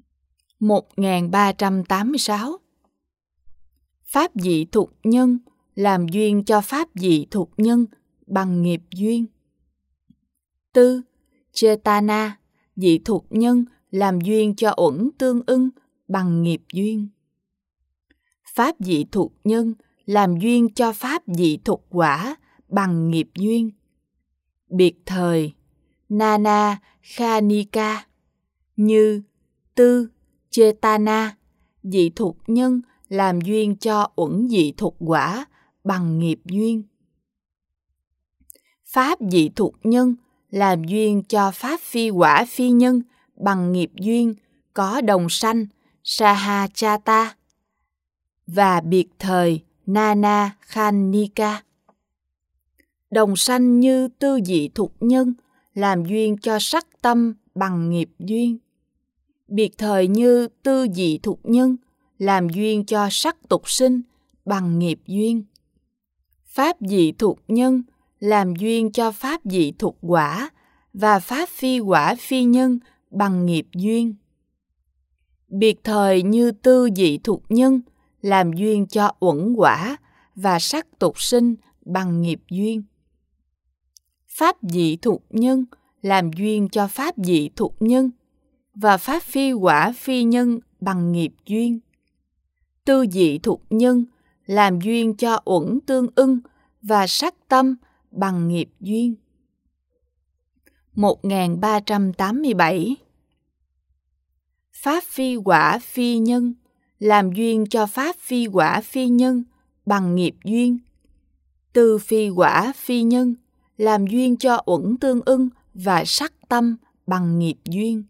1386. Pháp dị thục nhân làm duyên cho pháp dị thục nhân bằng nghiệp duyên. Tư, Chetana, dị thục nhân làm duyên cho uẩn tương ưng bằng nghiệp duyên. Pháp dị thục nhân làm duyên cho pháp dị thục quả bằng nghiệp duyên. Biệt thời, Nana Khanika, như Tư, Chetana, dị thục nhân làm duyên cho uẩn dị thục quả bằng nghiệp duyên. Pháp dị thục nhân làm duyên cho pháp phi quả phi nhân bằng nghiệp duyên có đồng sanh Sahachata và biệt thời Nana Khanika. Đồng sanh như tư dị thục nhân làm duyên cho sắc tâm bằng nghiệp duyên. Biệt thời như tư dị thục nhân làm duyên cho sắc tục sinh bằng nghiệp duyên. Pháp dị thục nhân làm duyên cho pháp dị thục quả và pháp phi quả phi nhân bằng nghiệp duyên. Biệt thời như tư dị thục nhân làm duyên cho uẩn quả và sắc tục sinh bằng nghiệp duyên. Pháp dị thục nhân làm duyên cho pháp dị thục nhân và pháp phi quả phi nhân bằng nghiệp duyên. Tư dị thục nhân làm duyên cho uẩn tương ưng và sắc tâm bằng nghiệp duyên. 1387. Pháp phi quả phi nhân làm duyên cho pháp phi quả phi nhân bằng nghiệp duyên. Tư phi quả phi nhân làm duyên cho uẩn tương ưng và sắc tâm bằng nghiệp duyên.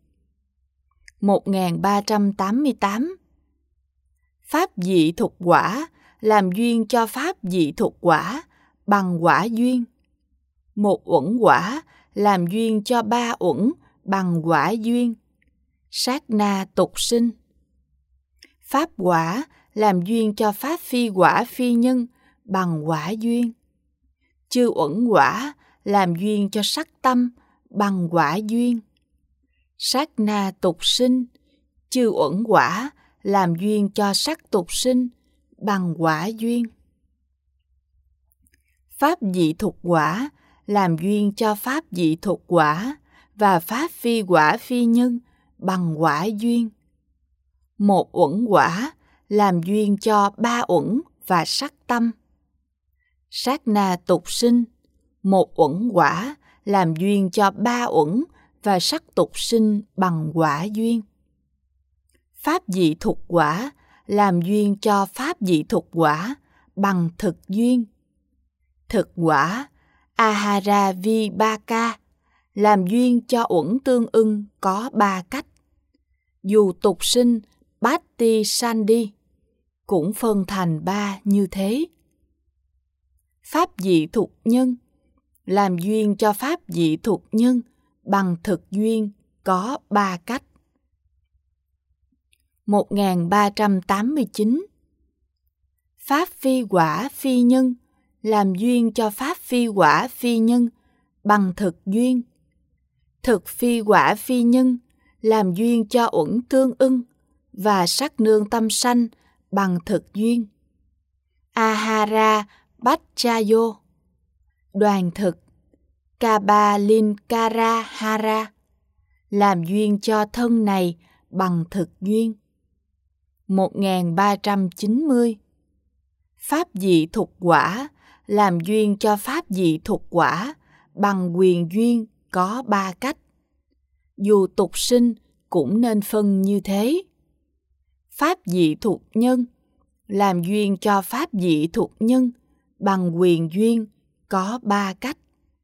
1388. Pháp dị thục quả làm duyên cho pháp dị thục quả bằng quả duyên. Một uẩn quả làm duyên cho ba uẩn bằng quả duyên. Sát na tục sinh. Pháp quả làm duyên cho pháp phi quả phi nhân bằng quả duyên. Chư uẩn quả làm duyên cho sắc tâm bằng quả duyên. Sát na tục sinh. Chư uẩn quả làm duyên cho sắc tục sinh bằng quả duyên. Pháp dị thục quả làm duyên cho pháp dị thục quả và pháp phi quả phi nhân bằng quả duyên. Một uẩn quả làm duyên cho ba uẩn và sắc tâm. Sát na tục sinh. Một uẩn quả làm duyên cho ba uẩn và sắc tục sinh bằng quả duyên. Pháp dị thục quả làm duyên cho pháp dị thục quả bằng thực duyên. Thực quả Ahara Vibhaka làm duyên cho uẩn tương ưng có ba cách. Dù tục sinh Bhatti Sandhi cũng phân thành ba như thế. Pháp dị thục nhân làm duyên cho pháp dị thục nhân bằng thực duyên có ba cách. 1389. Pháp phi quả phi nhân làm duyên cho pháp phi quả phi nhân bằng thực duyên. Thực phi quả phi nhân làm duyên cho uẩn tương ưng và sắc nương tâm sanh bằng thực duyên. Ahara Bhattchayo. Đoàn thực Kabalinkara làm duyên cho thân này bằng thực duyên. 1390. Pháp dị thục quả làm duyên cho pháp dị thục quả bằng quyền duyên có ba cách. Dù tục sinh cũng nên phân như thế. Pháp dị thục nhân làm duyên cho pháp dị thục nhân bằng quyền duyên có ba cách.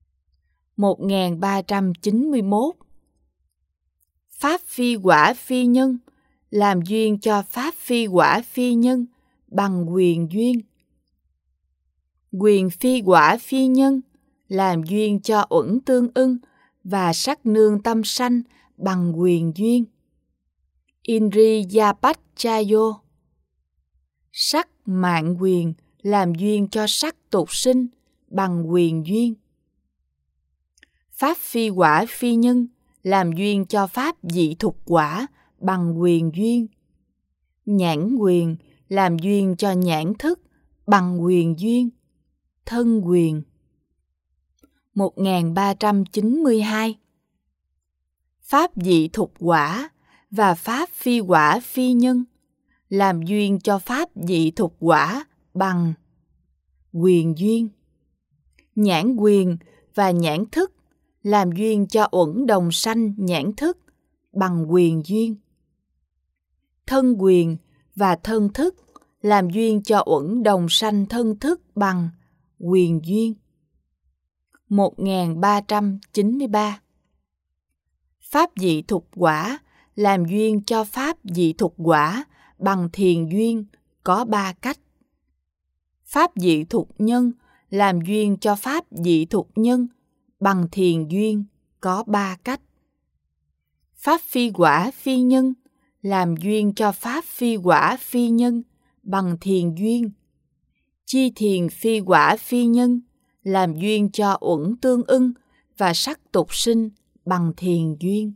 1391. Pháp phi quả phi nhân làm duyên cho pháp phi quả phi nhân bằng quyền duyên. Quyền phi quả phi nhân làm duyên cho uẩn tương ưng và sắc nương tâm sanh bằng quyền duyên. Indriyabhacchayo. Sắc mạng quyền làm duyên cho sắc tục sinh bằng quyền duyên. Pháp phi quả phi nhân làm duyên cho pháp dị thục quả bằng quyền duyên. Nhãn quyền làm duyên cho nhãn thức bằng quyền duyên, thân quyền. 1392. Pháp dị thục quả và pháp phi quả phi nhân làm duyên cho pháp dị thục quả bằng quyền duyên. Nhãn quyền và nhãn thức làm duyên cho uẩn đồng sanh nhãn thức bằng quyền duyên. Thân quyền và thân thức làm duyên cho uẩn đồng sanh thân thức bằng quyền duyên. 1393. Pháp dị thục quả làm duyên cho pháp dị thục quả bằng thiền duyên có 3 cách. Pháp dị thục nhân làm duyên cho pháp dị thục nhân bằng thiền duyên có 3 cách. Pháp phi quả phi nhân làm duyên cho pháp phi quả phi nhân bằng thiền duyên. Chi thiền phi quả phi nhân làm duyên cho uẩn tương ưng và sắc tục sinh bằng thiền duyên.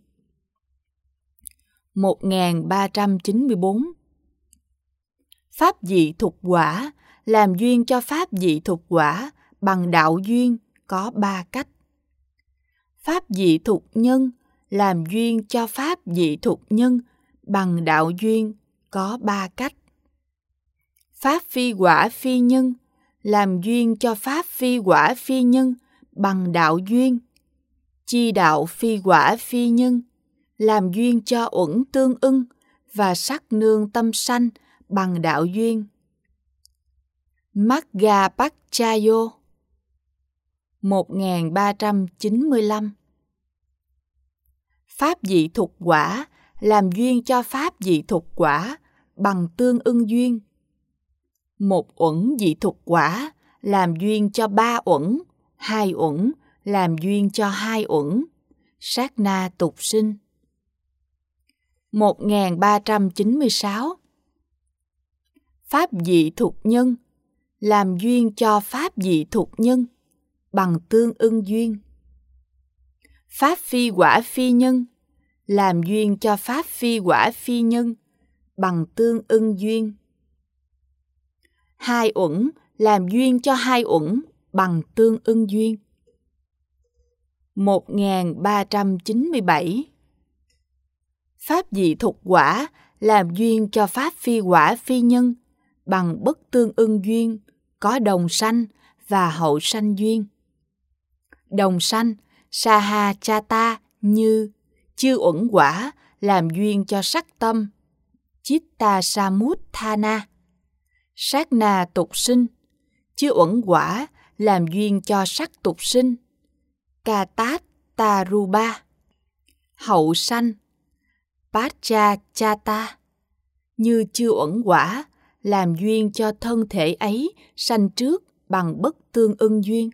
1394. Pháp dị thục quả làm duyên cho pháp dị thục quả bằng đạo duyên có 3 cách. Pháp dị thục nhân làm duyên cho pháp dị thục nhân bằng đạo duyên có 3 cách. Pháp phi quả phi nhân làm duyên cho pháp phi quả phi nhân bằng đạo duyên. Chi đạo phi quả phi nhân làm duyên cho uẩn tương ưng và sắc nương tâm sanh bằng đạo duyên. Maggapaccaya. 1395. Pháp dị thục quả làm duyên cho pháp dị thục quả bằng tương ưng duyên. Một uẩn dị thục quả làm duyên cho 3 uẩn, 2 uẩn làm duyên cho 2 uẩn, sát na tục sinh. 1396. Pháp dị thục nhân làm duyên cho pháp dị thục nhân bằng tương ưng duyên. Pháp phi quả phi nhân làm duyên cho pháp phi quả phi nhân bằng tương ưng duyên. 2 uẩn làm duyên cho 2 uẩn bằng tương ưng duyên. 1397. Pháp dị thục quả làm duyên cho pháp phi quả phi nhân bằng bất tương ưng duyên có đồng sanh và hậu sanh duyên. Đồng sanh Sahachata như chư uẩn quả làm duyên cho sắc tâm Chitta Samuthana. Sát na tục sinh chư uẩn quả làm duyên cho sắc tục sinh Katat Taruba. Hậu sanh Pachachata như chư uẩn quả làm duyên cho thân thể ấy sanh trước bằng bất tương ưng duyên.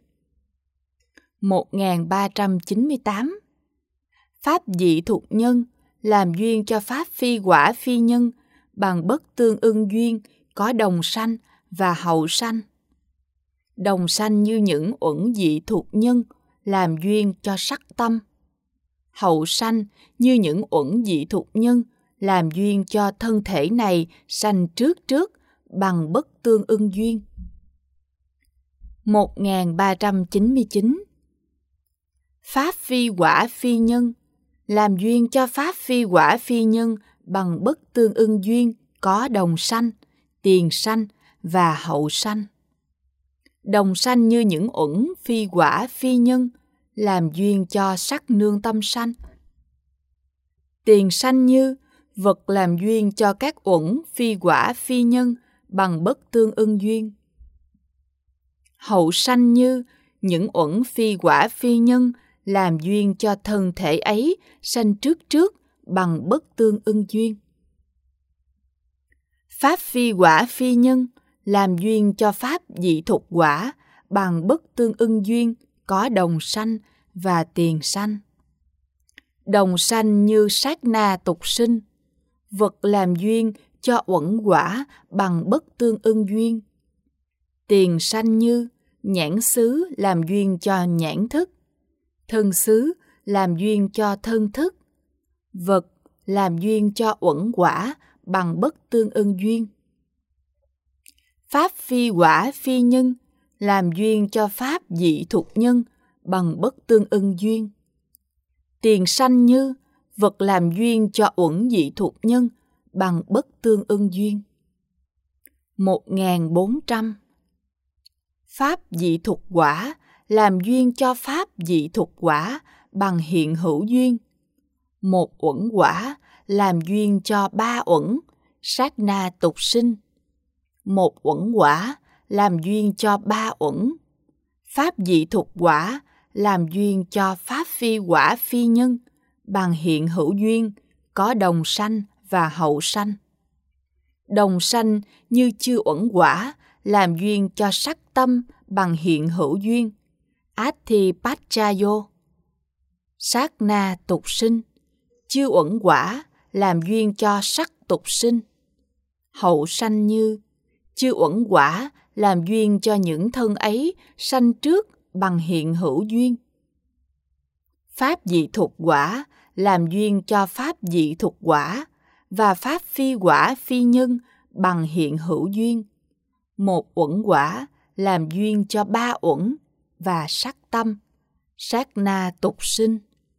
1398. Pháp dị thục nhân làm duyên cho pháp phi quả phi nhân bằng bất tương ưng duyên có đồng sanh và hậu sanh. Đồng sanh như những uẩn dị thục nhân làm duyên cho sắc tâm. Hậu sanh như những uẩn dị thục nhân làm duyên cho thân thể này sanh trước bằng bất tương ưng duyên. 1399. Pháp phi quả phi nhân làm duyên cho pháp phi quả phi nhân bằng bất tương ưng duyên có đồng sanh, tiền sanh và hậu sanh. Đồng sanh như những uẩn phi quả phi nhân làm duyên cho sắc nương tâm sanh. Tiền sanh như vật làm duyên cho các uẩn phi quả phi nhân bằng bất tương ưng duyên. Hậu sanh như những uẩn phi quả phi nhân làm duyên cho thân thể ấy sanh trước bằng bất tương ưng duyên. Pháp phi quả phi nhân làm duyên cho pháp dị thục quả bằng bất tương ưng duyên có đồng sanh và tiền sanh. Đồng sanh như sát na tục sinh, vật làm duyên cho uẩn quả bằng bất tương ưng duyên. Tiền sanh như nhãn xứ làm duyên cho nhãn thức, thân xứ làm duyên cho thân thức, vật làm duyên cho uẩn quả bằng bất tương ưng duyên. Pháp phi quả phi nhân, làm duyên cho pháp dị thuộc nhân bằng bất tương ưng duyên. Tiền sanh như, vật làm duyên cho uẩn dị thuộc nhân bằng bất tương ưng duyên. 1400. Pháp dị thuộc quả làm duyên cho pháp dị thuộc quả bằng hiện hữu duyên. Một uẩn quả làm duyên cho ba uẩn, sát na tục sinh. Một uẩn quả làm duyên cho ba uẩn. Pháp dị thuộc quả làm duyên cho pháp phi quả phi nhân bằng hiện hữu duyên, có đồng sanh và hậu sanh. Đồng sanh như chư uẩn quả làm duyên cho sắc tâm bằng hiện hữu duyên, Athipaccaya. Sát na tục sinh, chư uẩn quả làm duyên cho sắc tục sinh. Hậu sanh như, chư uẩn quả làm duyên cho những thân ấy sanh trước bằng hiện hữu duyên. Pháp dị thuộc quả làm duyên cho pháp dị thuộc quả và pháp phi quả phi nhân bằng hiện hữu duyên. Một uẩn quả làm duyên cho ba uẩn và sắc tâm, sát na tục sinh.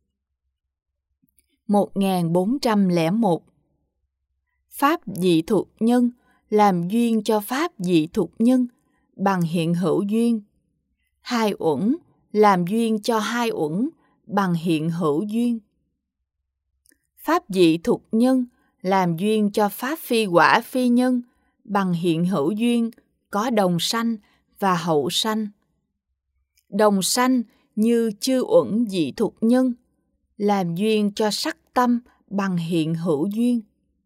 1401. Pháp dị thuộc nhân làm duyên cho pháp dị thuộc nhân bằng hiện hữu duyên. Hai uẩn làm duyên cho hai uẩn bằng hiện hữu duyên. Pháp dị thuộc nhân làm duyên cho pháp phi quả phi nhân bằng hiện hữu duyên, có đồng sanh và hậu sanh. Đồng sanh như chư uẩn dị thuộc nhân làm duyên cho sắc tâm bằng hiện hữu duyên.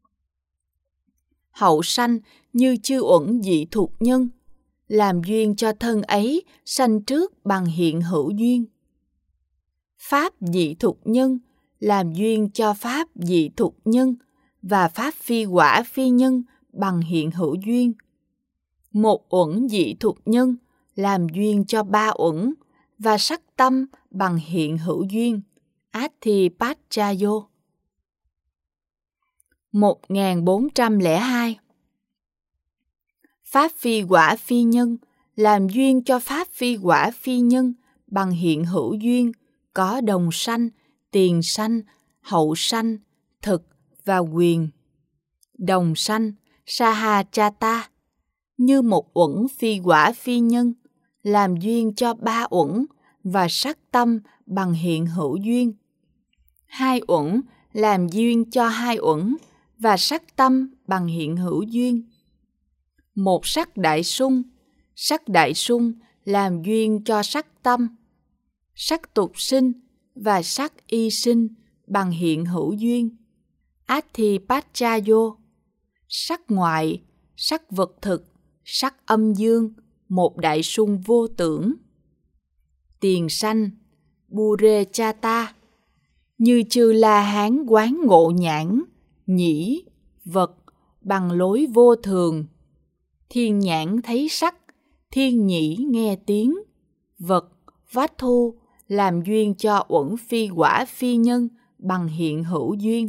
Hậu sanh như chư uẩn dị thuộc nhân làm duyên cho thân ấy sanh trước bằng hiện hữu duyên. Pháp dị thuộc nhân làm duyên cho pháp dị thuộc nhân và pháp phi quả phi nhân bằng hiện hữu duyên. Một uẩn dị thuộc nhân làm duyên cho ba uẩn và sắc tâm bằng hiện hữu duyên, Athipaccaya. 1402. Pháp phi quả phi nhân làm duyên cho pháp phi quả phi nhân bằng hiện hữu duyên, có đồng sanh, tiền sanh, hậu sanh, thực và quyền. Đồng sanh, Sahajata, như một uẩn phi quả phi nhân làm duyên cho ba uẩn và sắc tâm bằng hiện hữu duyên. Hai uẩn làm duyên cho hai uẩn và sắc tâm bằng hiện hữu duyên. Một sắc đại sung làm duyên cho sắc tâm, sắc tục sinh và sắc y sinh bằng hiện hữu duyên, Athipaccaya. Sắc ngoại, sắc vật thực, sắc âm dương, một đại sung vô tưởng. Tiền sanh, Burechata, như chư La Hán quán ngộ nhãn, nhĩ, vật bằng lối vô thường. Thiên nhãn thấy sắc, thiên nhĩ nghe tiếng, vật, vát thu làm duyên cho uẩn phi quả phi nhân bằng hiện hữu duyên.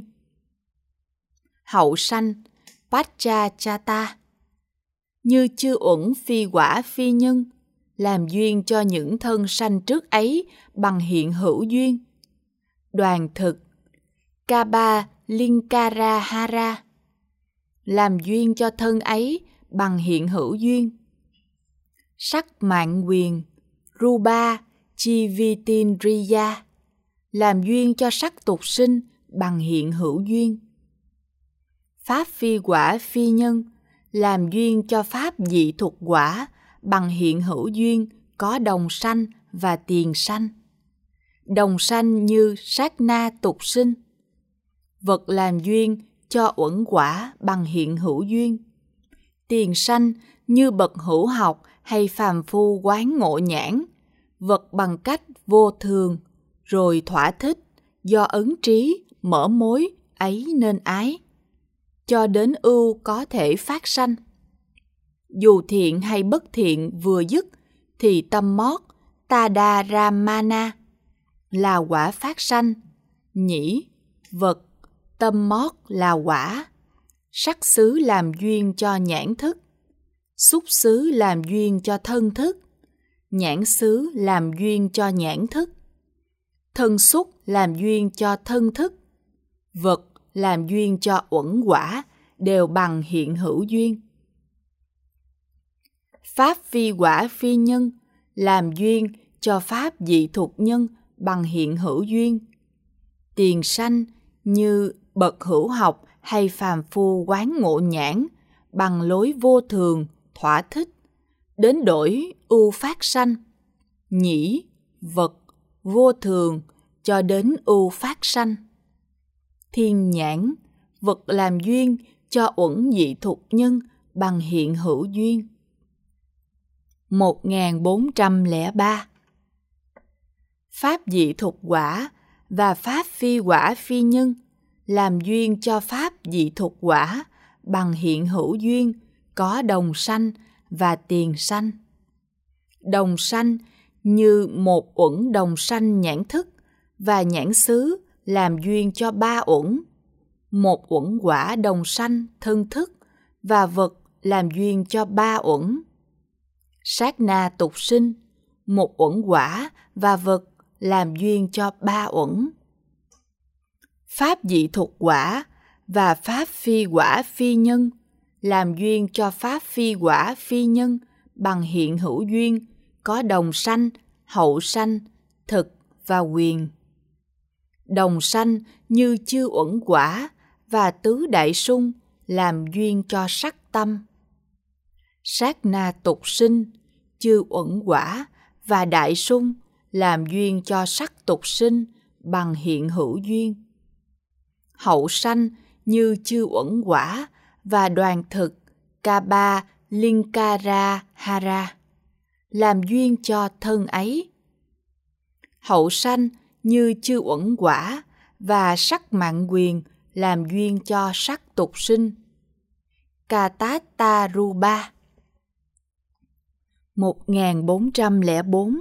Hậu sanh, Paccachata, như chư uẩn phi quả phi nhân làm duyên cho những thân sanh trước ấy bằng hiện hữu duyên. Đoàn thực, Kaba Linkarahara, làm duyên cho thân ấy bằng hiện hữu duyên. Sắc mạng quyền, Rupa Chivitindriya, làm duyên cho sắc tục sinh bằng hiện hữu duyên. Pháp phi quả phi nhân làm duyên cho pháp dị thuộc quả bằng hiện hữu duyên, có đồng sanh và tiền sanh. Đồng sanh như sát na tục sinh. Vật làm duyên cho uẩn quả bằng hiện hữu duyên. Tiền sanh như bậc hữu học hay phàm phu quán ngộ nhãn, vật bằng cách vô thường, rồi thỏa thích, do ấn trí, mở mối, ấy nên ái. Cho đến ưu có thể phát sanh. Dù thiện hay bất thiện vừa dứt, thì tâm mót, Tadaramana, là quả phát sanh. Nhĩ, vật, tâm mót là quả. Sắc xứ làm duyên cho nhãn thức. xúc xứ làm duyên cho thân thức, nhãn xứ làm duyên cho nhãn thức, thân xúc làm duyên cho thân thức, vật làm duyên cho uẩn quả đều bằng hiện hữu duyên. Pháp phi quả phi nhân làm duyên cho pháp dị thuộc nhân bằng hiện hữu duyên. Tiền sanh như bậc hữu học hay phàm phu quán ngộ nhãn bằng lối vô thường, thỏa thích, đến đổi ưu phát sanh, nhĩ, vật, vô thường cho đến ưu phát sanh. Thiên nhãn, vật làm duyên cho uẩn dị thuộc nhân bằng hiện hữu duyên. 1403. Pháp dị thuộc quả và pháp phi quả phi nhân làm duyên cho pháp dị thuộc quả bằng hiện hữu duyên có đồng sanh và tiền sanh. Đồng sanh như một uẩn đồng sanh nhãn thức và nhãn xứ làm duyên cho ba uẩn. Một uẩn quả đồng sanh thân thức và vật làm duyên cho ba uẩn. Sát na tục sinh, một uẩn quả và vật làm duyên cho ba uẩn. Pháp dị thuộc quả và pháp phi quả phi nhân làm duyên cho pháp phi quả phi nhân bằng hiện hữu duyên có đồng sanh, hậu sanh, thực và quyền. Đồng sanh như chư uẩn quả và tứ đại sung làm duyên cho sắc tâm. Sát na tục sinh, chư uẩn quả và đại sung làm duyên cho sắc tục sinh bằng hiện hữu duyên. Hậu sanh như chư uẩn quả và đoàn thực Kaba Linkara Hara làm duyên cho thân ấy. Hậu sanh như chư uẩn quả và sắc mạng quyền làm duyên cho sắc tục sinh. Katata Ruba. 1404.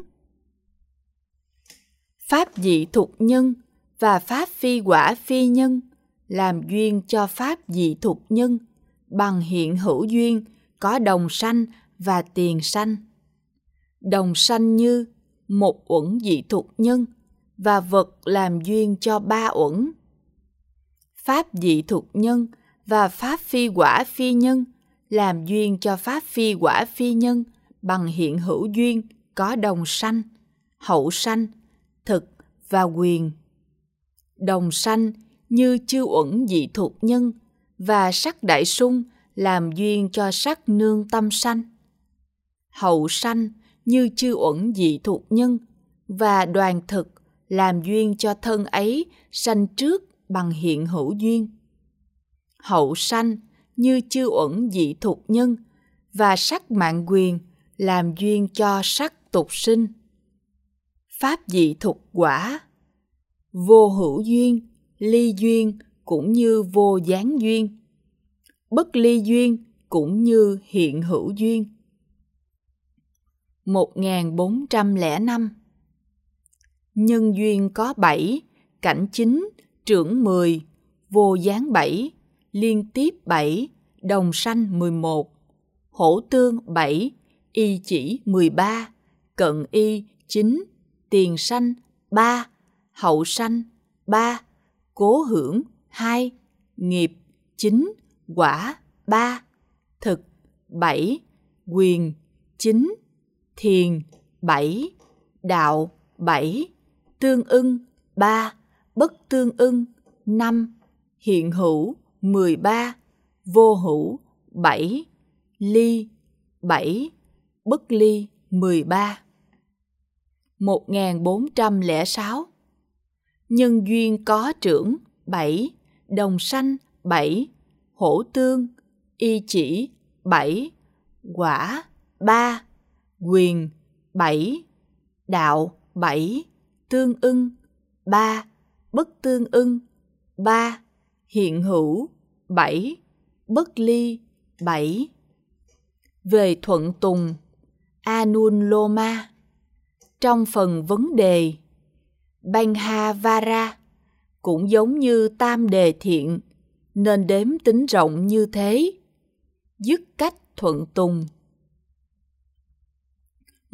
Pháp dị thuộc nhân và pháp phi quả phi nhân làm duyên cho pháp dị thuộc nhân bằng hiện hữu duyên có đồng sanh và tiền sanh. Đồng sanh như một uẩn dị thuộc nhân và vật làm duyên cho ba uẩn. Pháp dị thuộc nhân và pháp phi quả phi nhân làm duyên cho pháp phi quả phi nhân bằng hiện hữu duyên có đồng sanh, hậu sanh, thực và quyền. Đồng sanh như chư uẩn dị thuộc nhân và sắc đại sung làm duyên cho sắc nương tâm sanh. Hậu sanh như chư uẩn dị thuộc nhân và đoàn thực làm duyên cho thân ấy sanh trước bằng hiện hữu duyên. Hậu sanh như chư uẩn dị thuộc nhân và sắc mạng quyền làm duyên cho sắc tục sinh. Pháp dị thuộc quả, vô hữu duyên, ly duyên cũng như vô gián duyên, bất ly duyên cũng như hiện hữu duyên. 1405. Nhân duyên có 7, cảnh 9, trưởng 10, vô gián 7, liên tiếp 7, đồng sanh 11, hổ tương 7, y chỉ 13, cận y 9, tiền sanh 3, hậu sanh 3, cố hưởng 2, nghiệp 9, quả 3, thực 7, quyền 9, thiền 7, đạo 7, tương ưng 3, bất tương ưng 5, hiện hữu 13, vô hữu 7, ly 7, bất ly 13. 1406. Nhân duyên có trưởng 7, đồng sanh 7, hổ tương, y chỉ 7, quả 3, quyền 7, đạo 7, tương ưng 3, bất tương ưng 3, hiện hữu 7, bất ly 7. Về thuận tùng, Anuloma, trong phần vấn đề Banhavara cũng giống như tam đề thiện, nên đếm tính rộng như thế. Dứt cách thuận tùng,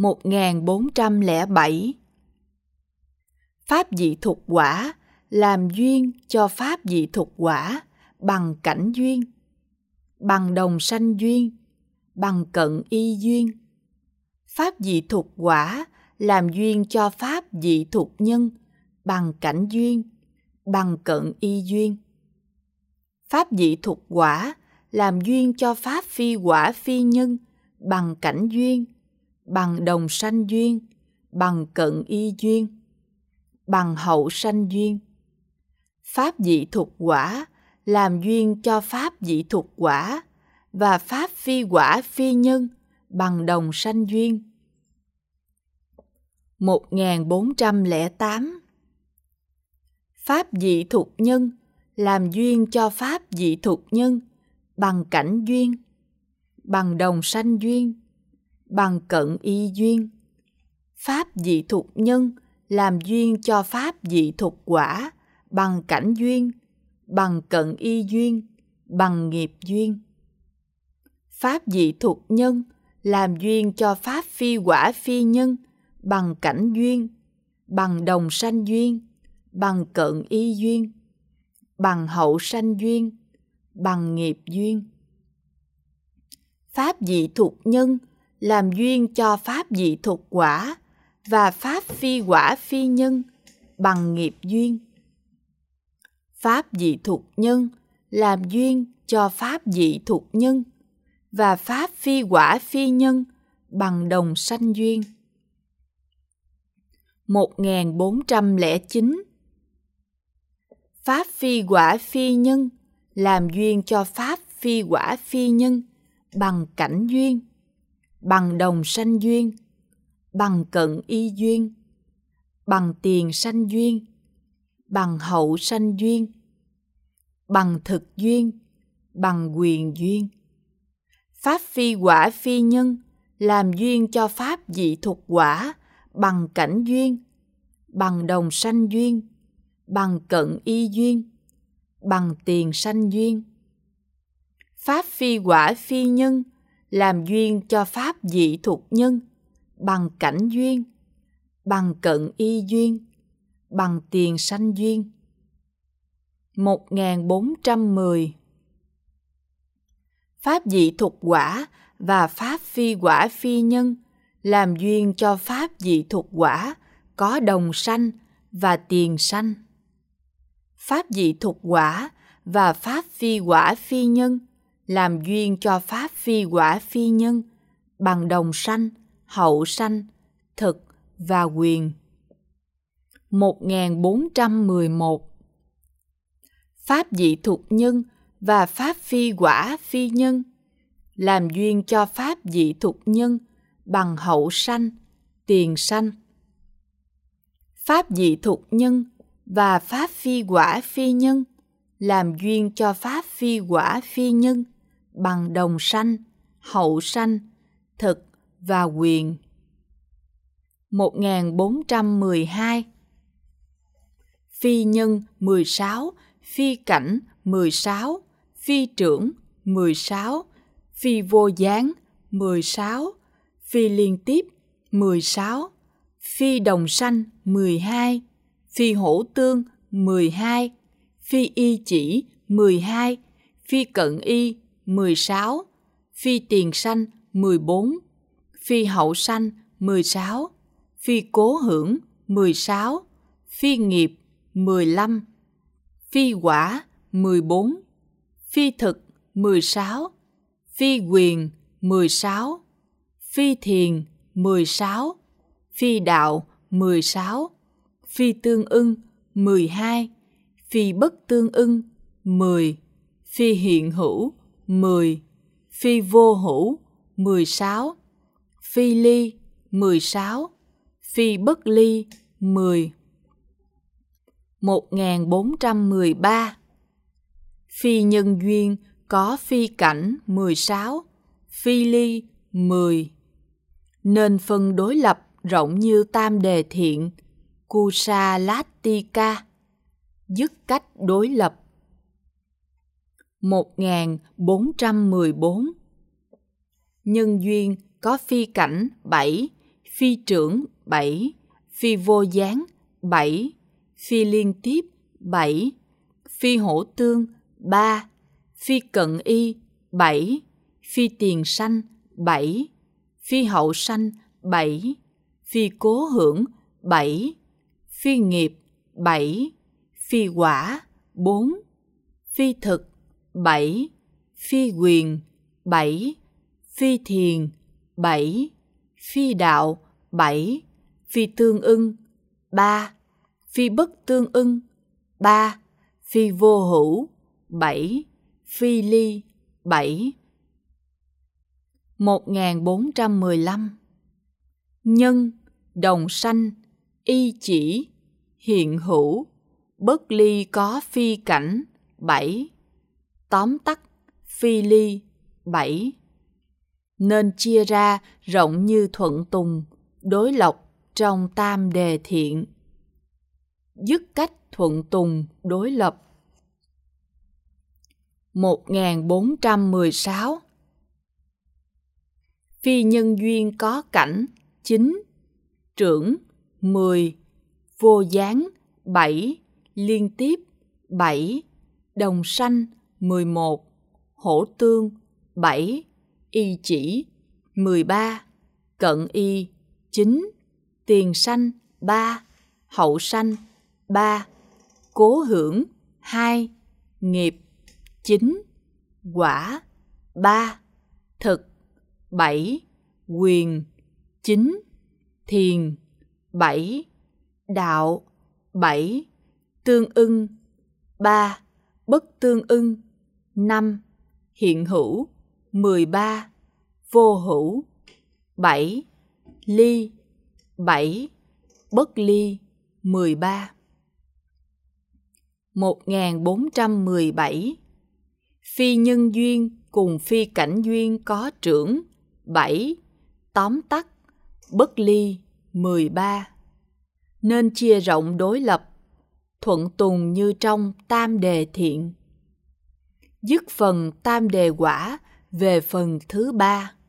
1407. Pháp dị thục quả làm duyên cho pháp dị thục quả bằng cảnh duyên, bằng đồng sanh duyên, bằng cận y duyên. Pháp dị thục quả làm duyên cho pháp dị thục nhân bằng cảnh duyên, bằng cận y duyên. Pháp dị thục quả làm duyên cho pháp phi quả phi nhân bằng cảnh duyên, bằng đồng sanh duyên, bằng cận y duyên, bằng hậu sanh duyên. Pháp dị thục quả làm duyên cho pháp dị thục quả và pháp phi quả phi nhân bằng đồng sanh duyên. 1408. Pháp dị thục nhân làm duyên cho pháp dị thục nhân bằng cảnh duyên, bằng đồng sanh duyên, bằng cận y duyên. Pháp dị thục nhân làm duyên cho pháp dị thục quả bằng cảnh duyên, bằng cận y duyên, bằng nghiệp duyên. Pháp dị thục nhân làm duyên cho pháp phi quả phi nhân bằng cảnh duyên, bằng đồng sanh duyên, bằng cận y duyên, bằng hậu sanh duyên, bằng nghiệp duyên. Pháp dị thục nhân làm duyên cho pháp dị thục quả và pháp phi quả phi nhân bằng nghiệp duyên. Pháp dị thục nhân làm duyên cho pháp dị thục nhân và pháp phi quả phi nhân bằng đồng sanh duyên. 1409. Pháp phi quả phi nhân làm duyên cho pháp phi quả phi nhân bằng cảnh duyên, bằng đồng sanh duyên, bằng cận y duyên, bằng tiền sanh duyên, bằng hậu sanh duyên, bằng thực duyên, bằng quyền duyên. Pháp phi quả phi nhân làm duyên cho pháp dị thục quả bằng cảnh duyên, bằng đồng sanh duyên, bằng cận y duyên, bằng tiền sanh duyên. Pháp phi quả phi nhân làm duyên cho pháp dị thục nhân bằng cảnh duyên, bằng cận y duyên, bằng tiền sanh duyên. 1410. Pháp dị thục quả và pháp phi quả phi nhân làm duyên cho pháp dị thục quả có đồng sanh và tiền sanh. Pháp dị thục quả và pháp phi quả phi nhân làm duyên cho pháp phi quả phi nhân bằng đồng sanh, hậu sanh, thực và quyền. 1411. Pháp dị thục nhân và pháp phi quả phi nhân làm duyên cho pháp dị thục nhân bằng hậu sanh, tiền sanh. Pháp dị thục nhân và pháp phi quả phi nhân làm duyên cho pháp phi quả phi nhân bằng đồng sanh, hậu sanh, thực và quyền. 1412. Phi nhân 16, phi cảnh 16, phi trưởng 16, phi vô gián 16, phi liên tiếp 16, phi đồng sanh 12, phi hổ tương 12, phi y chỉ 12, phi cận y 16, phi tiền sanh 14, phi hậu sanh 16, phi cố hưởng 16, phi nghiệp 15, phi quả 14, phi thực 16, phi quyền 16, phi thiền 16, phi đạo 16, phi tương ưng 12, phi bất tương ưng 10, phi hiện hữu 10, phi vô hữu 16, phi ly 16, phi bất ly 10. 1413. Phi nhân duyên có phi cảnh 16, phi ly 10. Nên phân đối lập rộng như tam đề thiện, Kusalattika, dứt cách đối lập. 1414. Nhân duyên có phi cảnh 7, phi trưởng 7, phi vô gián 7, phi liên tiếp 7, phi hổ tương 3, phi cận y 7, phi tiền sanh 7, phi hậu sanh 7, phi cố hưởng 7, phi nghiệp 7, phi quả 4, phi thực 7, phi quyền 7, phi thiền 7, phi đạo 7, phi tương ưng 3, phi bất tương ưng 3, phi vô hữu 7, phi ly 7. 1415. Nhân, đồng sanh, y chỉ, hiện hữu, bất ly có phi cảnh 7, tóm tắt, phi ly 7. Nên chia ra rộng như thuận tùng, đối lộc trong tam đề thiện. Dứt cách thuận tùng đối lập. 1416. Phi nhân duyên có cảnh 9, trưởng 10, vô gián 7, liên tiếp 7, đồng sanh 11, hổ tương 7, y chỉ 13, cận y 9, tiền sanh 3, hậu sanh 3, cố hưởng 2, nghiệp 9, quả 3, thực 7, quyền 9, thiền 7, đạo 7, tương ưng 3, bất tương ưng 5, hiện hữu 13, vô hữu 7, ly 7, bất ly 13. 1417. Phi nhân duyên cùng phi cảnh duyên có trưởng 7, tóm tắt, bất ly 13. Nên chia rộng đối lập, thuận tùng như trong tam đề thiện. Dứt phần tam đề quả về phần thứ 3.